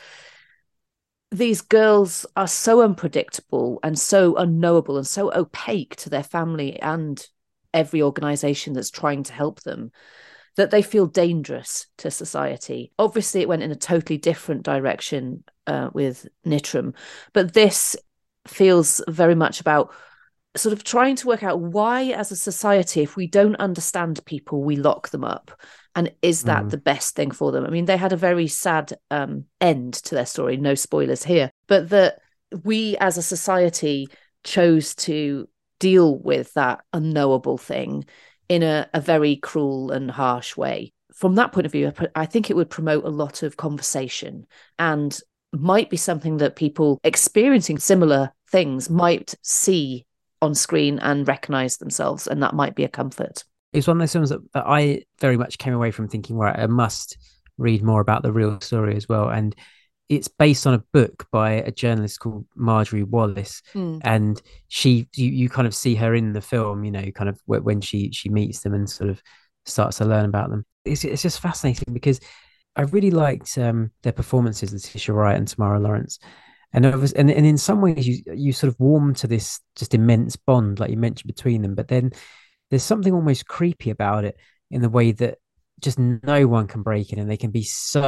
these girls are so unpredictable and so unknowable and so opaque to their family and every organization that's trying to help them, that they feel dangerous to society. Obviously, it went in a totally different direction with Nitram, but this feels very much about sort of trying to work out why, as a society, if we don't understand people, we lock them up. And is that the best thing for them? I mean, they had a very sad end to their story, no spoilers here, but that we as a society chose to deal with that unknowable thing in a very cruel and harsh way. From that point of view, I think it would promote a lot of conversation and might be something that people experiencing similar things might see on screen and recognize themselves, and that might be a comfort. It's one of those films that I very much came away from thinking, right, I must read more about the real story as well. And it's based on a book by a journalist called Marjorie Wallace, and you kind of see her in the film, kind of when she meets them and sort of starts to learn about them. It's just fascinating because I really liked their performances, Letitia Wright and Tamara Lawrence, and in some ways you sort of warm to this just immense bond, like you mentioned, between them. But then there's something almost creepy about it in the way that just no one can break it, and they can be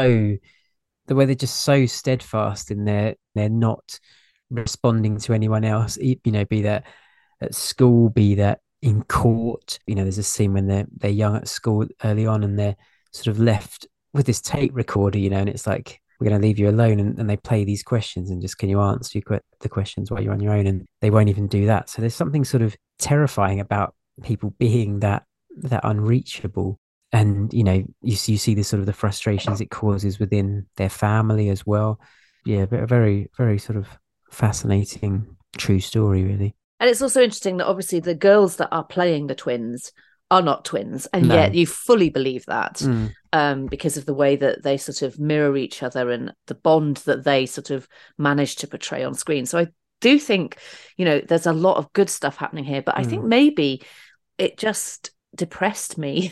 the way they're just so steadfast in they're not responding to anyone else, be that at school, be that in court. There's a scene when they're young at school early on, and they're sort of left with this tape recorder, and it's like, we're going to leave you alone, and they play these questions, and just, can you answer the questions while you're on your own? And they won't even do that. So there's something sort of terrifying about people being that unreachable. And you see this sort of the frustrations it causes within their family as well. Yeah, but a very, very sort of fascinating true story, really. And it's also interesting that obviously the girls that are playing the twins are not twins, and yet you fully believe that because of the way that they sort of mirror each other and the bond that they sort of manage to portray on screen. So I do think there's a lot of good stuff happening here, but I think maybe it just depressed me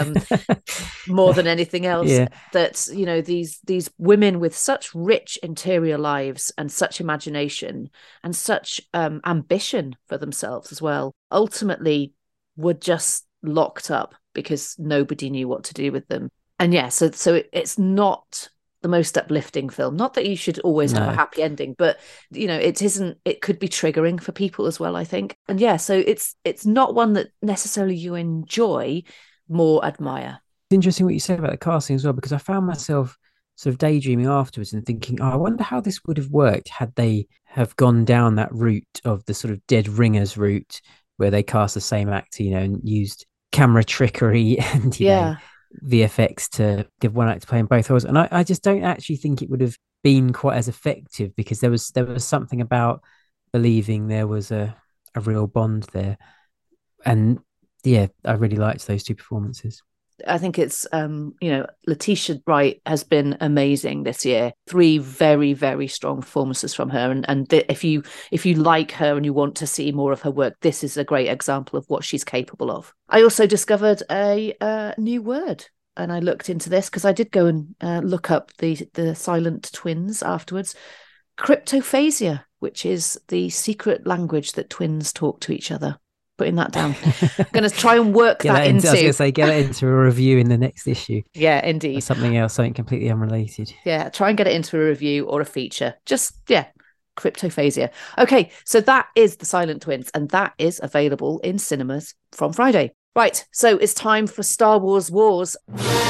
more than anything else, that these women with such rich interior lives and such imagination and such ambition for themselves as well, ultimately were just locked up because nobody knew what to do with them. And so it's not the most uplifting film. Not that you should always have a happy ending, but it could be triggering for people as well, I think. And so it's not one that necessarily you enjoy, more admire. It's interesting what you say about the casting as well, because I found myself sort of daydreaming afterwards and thinking, I wonder how this would have worked had they have gone down that route of the sort of Dead Ringers route, where they cast the same actor, and used camera trickery and you know VFX to give one actor playing both roles. And I just don't actually think it would have been quite as effective, because there was something about believing there was a real bond there. And I really liked those two performances. I think it's, Letitia Wright has been amazing this year. 3 very, very strong performances from her. And if you like her and you want to see more of her work, this is a great example of what she's capable of. I also discovered a new word. And I looked into this because I did go and look up the silent twins afterwards. Cryptophasia, which is the secret language that twins talk to each other. Putting that down. I'm going to try and work that into... I was going to say, get it into a review in the next issue. Yeah, indeed. Or something else, something completely unrelated. Yeah, try and get it into a review or a feature. Cryptophasia. Okay, so that is The Silent Twins, and that is available in cinemas from Friday. Right, so it's time for Star Wars Wars.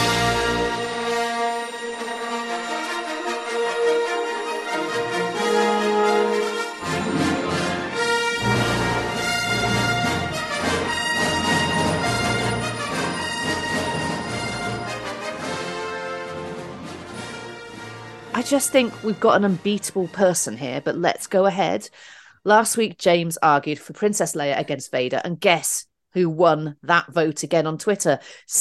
I just think we've got an unbeatable person here, but let's go ahead. Last week, James argued for Princess Leia against Vader, and guess who won that vote again on Twitter?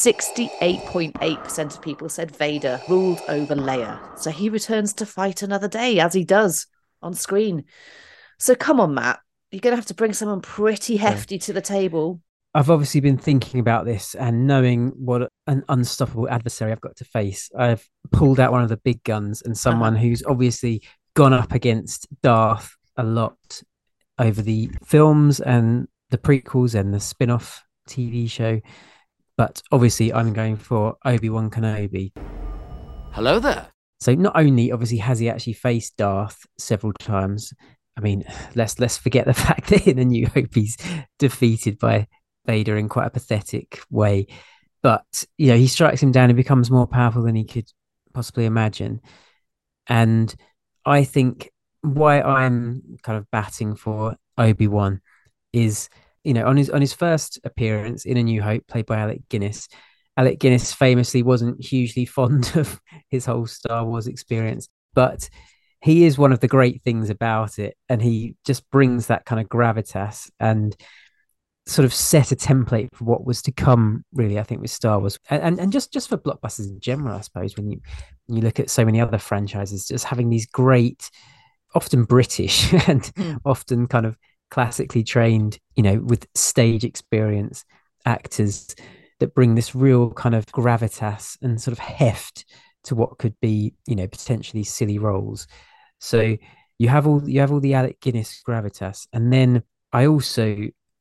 68.8% of people said Vader ruled over Leia. So he returns to fight another day, as he does on screen. So come on, Matt. You're going to have to bring someone pretty hefty to the table. I've obviously been thinking about this, and knowing what an unstoppable adversary I've got to face, I've pulled out one of the big guns and someone who's obviously gone up against Darth a lot over the films and the prequels and the spin-off TV show. But obviously I'm going for Obi-Wan Kenobi. Hello there. So not only obviously has he actually faced Darth several times, I mean, let's forget the fact that in A New Hope he's defeated by Vader in quite a pathetic way, but he strikes him down and becomes more powerful than he could possibly imagine. And I think why I'm kind of batting for Obi-Wan is, on his first appearance in A New Hope, played by Alec Guinness. Alec Guinness famously wasn't hugely fond of his whole Star Wars experience, but he is one of the great things about it, and he just brings that kind of gravitas and sort of set a template for what was to come, really, I think, with Star Wars, and just for blockbusters in general, I suppose. When you look at so many other franchises, just having these great, often British and often kind of classically trained, with stage experience actors that bring this real kind of gravitas and sort of heft to what could be, potentially silly roles. So you have all the Alec Guinness gravitas, and then I also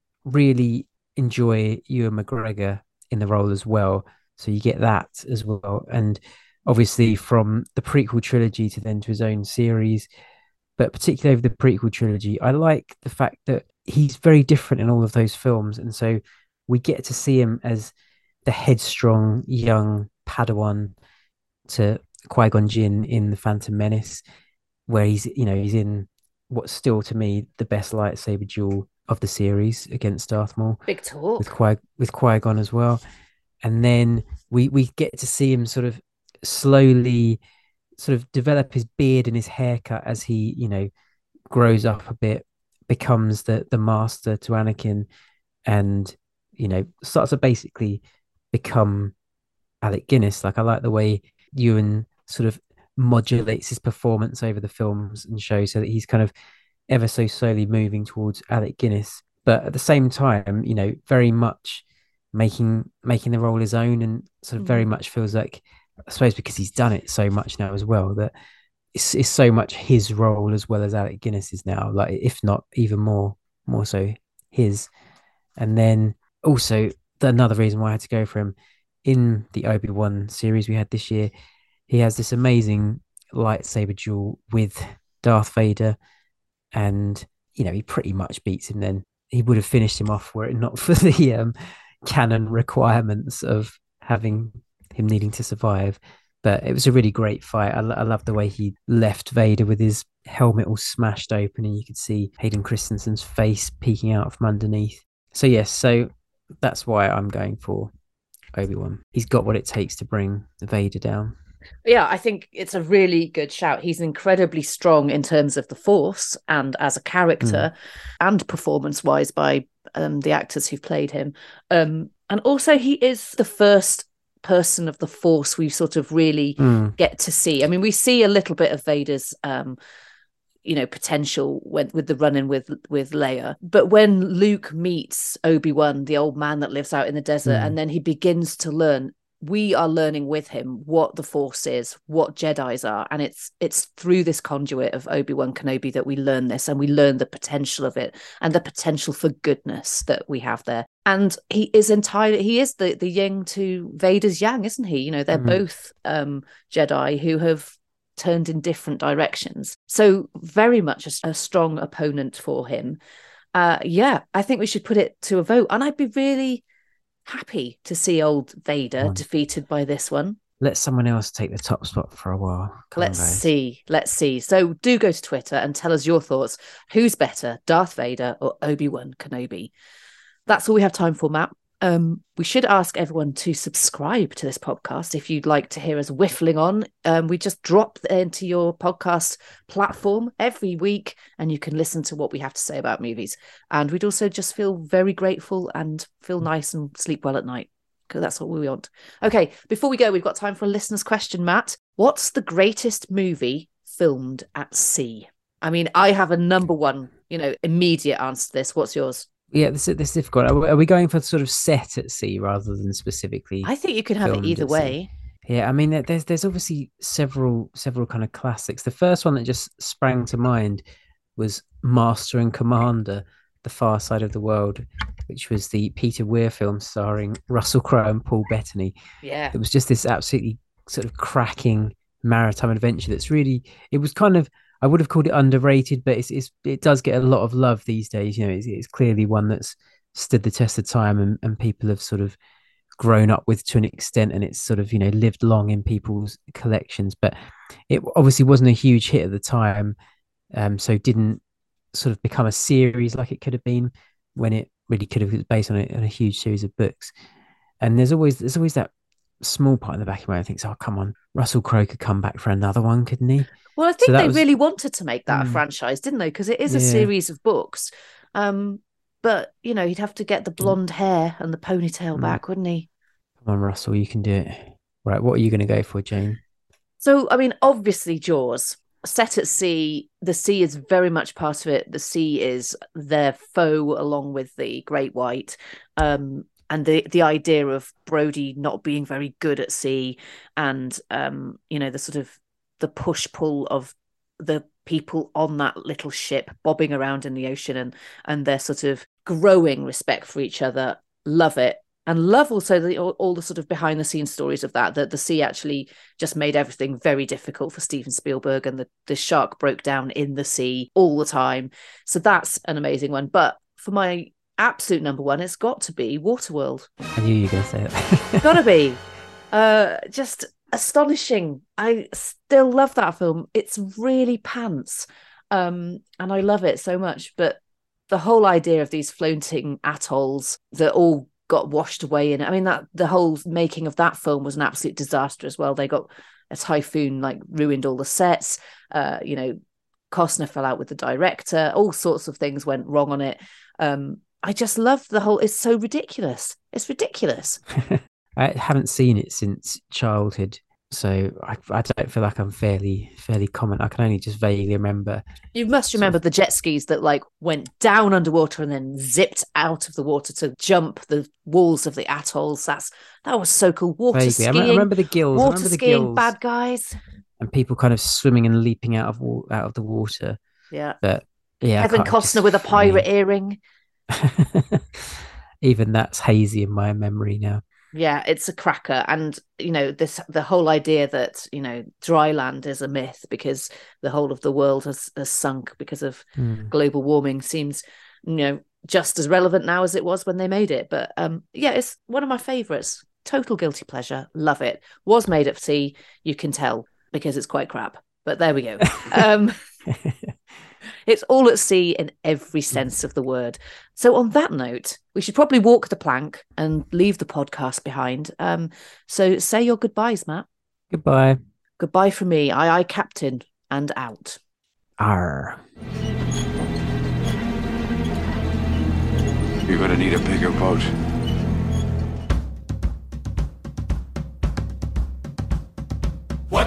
really enjoy Ewan McGregor in the role as well. So you get that as well. And obviously from the prequel trilogy to his own series, but particularly over the prequel trilogy, I like the fact that he's very different in all of those films. And so we get to see him as the headstrong young Padawan to Qui-Gon Jinn in The Phantom Menace, where he's in what's still to me the best lightsaber duel of the series against Darth Maul. Big talk. With Qui-Gon as well. And then we get to see him sort of slowly sort of develop his beard and his haircut as he, grows up a bit, becomes the master to Anakin, and, starts to basically become Alec Guinness. Like, I like the way Ewan sort of modulates his performance over the films and shows, so that he's kind of ever so slowly moving towards Alec Guinness, but at the same time, very much making the role his own, and sort of very much feels like, I suppose because he's done it so much now as well, that it's so much his role as well as Alec Guinness is now, like, if not even more so his. And then also another reason why I had to go for him in the Obi-Wan series we had this year, he has this amazing lightsaber duel with Darth Vader. And, he pretty much beats him then. He would have finished him off were it not for the canon requirements of having him needing to survive. But it was a really great fight. I love the way he left Vader with his helmet all smashed open, and you could see Hayden Christensen's face peeking out from underneath. So, yes, so that's why I'm going for Obi-Wan. He's got what it takes to bring Vader down. Yeah, I think it's a really good shout. He's incredibly strong in terms of the Force and as a character and performance-wise by the actors who've played him. And also he is the first person of the Force we sort of really get to see. I mean, we see a little bit of Vader's potential with the run-in with Leia, but when Luke meets Obi-Wan, the old man that lives out in the desert, and then he begins to learn, we are learning with him what the Force is, what Jedis are, and it's through this conduit of Obi-Wan Kenobi that we learn this, and we learn the potential of it and the potential for goodness that we have there. And he is the yin to Vader's yang, isn't he? They're both Jedi who have turned in different directions. So very much a strong opponent for him. I think we should put it to a vote, and I'd be really happy to see old Vader defeated by this one. Let someone else take the top spot for a while. Let's see. So do go to Twitter and tell us your thoughts. Who's better, Darth Vader or Obi-Wan Kenobi? That's all we have time for, Matt. We should ask everyone to subscribe to this podcast if you'd like to hear us whiffling on. We just drop into your podcast platform every week, and you can listen to what we have to say about movies. And we'd also just feel very grateful and feel nice and sleep well at night, because that's what we want. Okay, before we go, we've got time for a listener's question, Matt. What's the greatest movie filmed at sea? I mean, I have a number one, immediate answer to this. What's yours? Yeah, this is difficult. Are we going for sort of set at sea rather than specifically? I think you could have it either way. Yeah, I mean, there's obviously several kind of classics. The first one that just sprang to mind was Master and Commander: The Far Side of the World, which was the Peter Weir film starring Russell Crowe and Paul Bettany. Yeah, it was just this absolutely sort of cracking maritime adventure. It was kind of, I would have called it underrated, but it does get a lot of love these days. It's clearly one that's stood the test of time, and people have sort of grown up with to an extent, and it's sort of lived long in people's collections. But it obviously wasn't a huge hit at the time, so didn't sort of become a series like it could have been, when it really could have been based on a huge series of books. And there's always that small part in the back of my mind thinks, oh, come on, Russell Crowe could come back for another one, couldn't he? Well, I think they really wanted to make that a franchise, didn't they? Because it is a series of books. But, he'd have to get the blonde hair and the ponytail back, wouldn't he? Come on, Russell, you can do it. Right, what are you going to go for, Jane? So, I mean, obviously, Jaws. Set at sea, the sea is very much part of it. The sea is their foe along with the great white. And the idea of Brody not being very good at sea, and, the sort of the push-pull of the people on that little ship bobbing around in the ocean, and their sort of growing respect for each other. Love it. And love also all the sort of behind the scenes stories of that the sea actually just made everything very difficult for Steven Spielberg, and the shark broke down in the sea all the time. So that's an amazing one. But for my absolute number one, it's got to be Waterworld. I knew you were going to say that. Gotta be. Just astonishing. I still love that film. It's really pants. And I love it so much. But the whole idea of these floating atolls that all got washed away in it. I mean, that the whole making of that film was an absolute disaster as well. They got a typhoon, ruined all the sets. Costner fell out with the director. All sorts of things went wrong on it. I just love the whole, it's so ridiculous. It's ridiculous. I haven't seen it since childhood, so I don't feel like I'm fairly common. I can only just vaguely remember. You must remember the jet skis that went down underwater and then zipped out of the water to jump the walls of the atolls. That was so cool. Water skiing. I remember the gills. Water skiing bad guys. And people kind of swimming and leaping out of the water. Yeah. But yeah, Kevin Costner with a pirate earring. Even that's hazy in my memory now. Yeah, it's a cracker. And, the whole idea that, dry land is a myth because the whole of the world has sunk because of global warming seems, just as relevant now as it was when they made it. But it's one of my favourites. Total guilty pleasure. Love it. Was made at sea, you can tell, because it's quite crap. But there we go. It's all at sea in every sense of the word. So on that note, we should probably walk the plank and leave the podcast behind. So say your goodbyes, Matt. Goodbye. Goodbye from me. Aye, Captain, and out. Arr. You're going to need a bigger boat.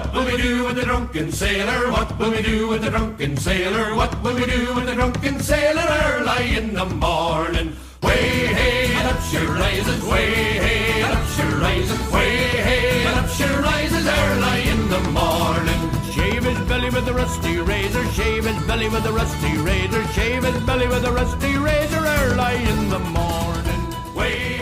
What will we do with the drunken sailor? What will we do with the drunken sailor? What will we do with the drunken sailor early in the morning? Way hey, and up she rises, way hey, and up she rises, way hey, and up she rises early in the morning. Shave his belly with a rusty razor, shave his belly with a rusty razor, shave his belly with a rusty razor early in the morning. Way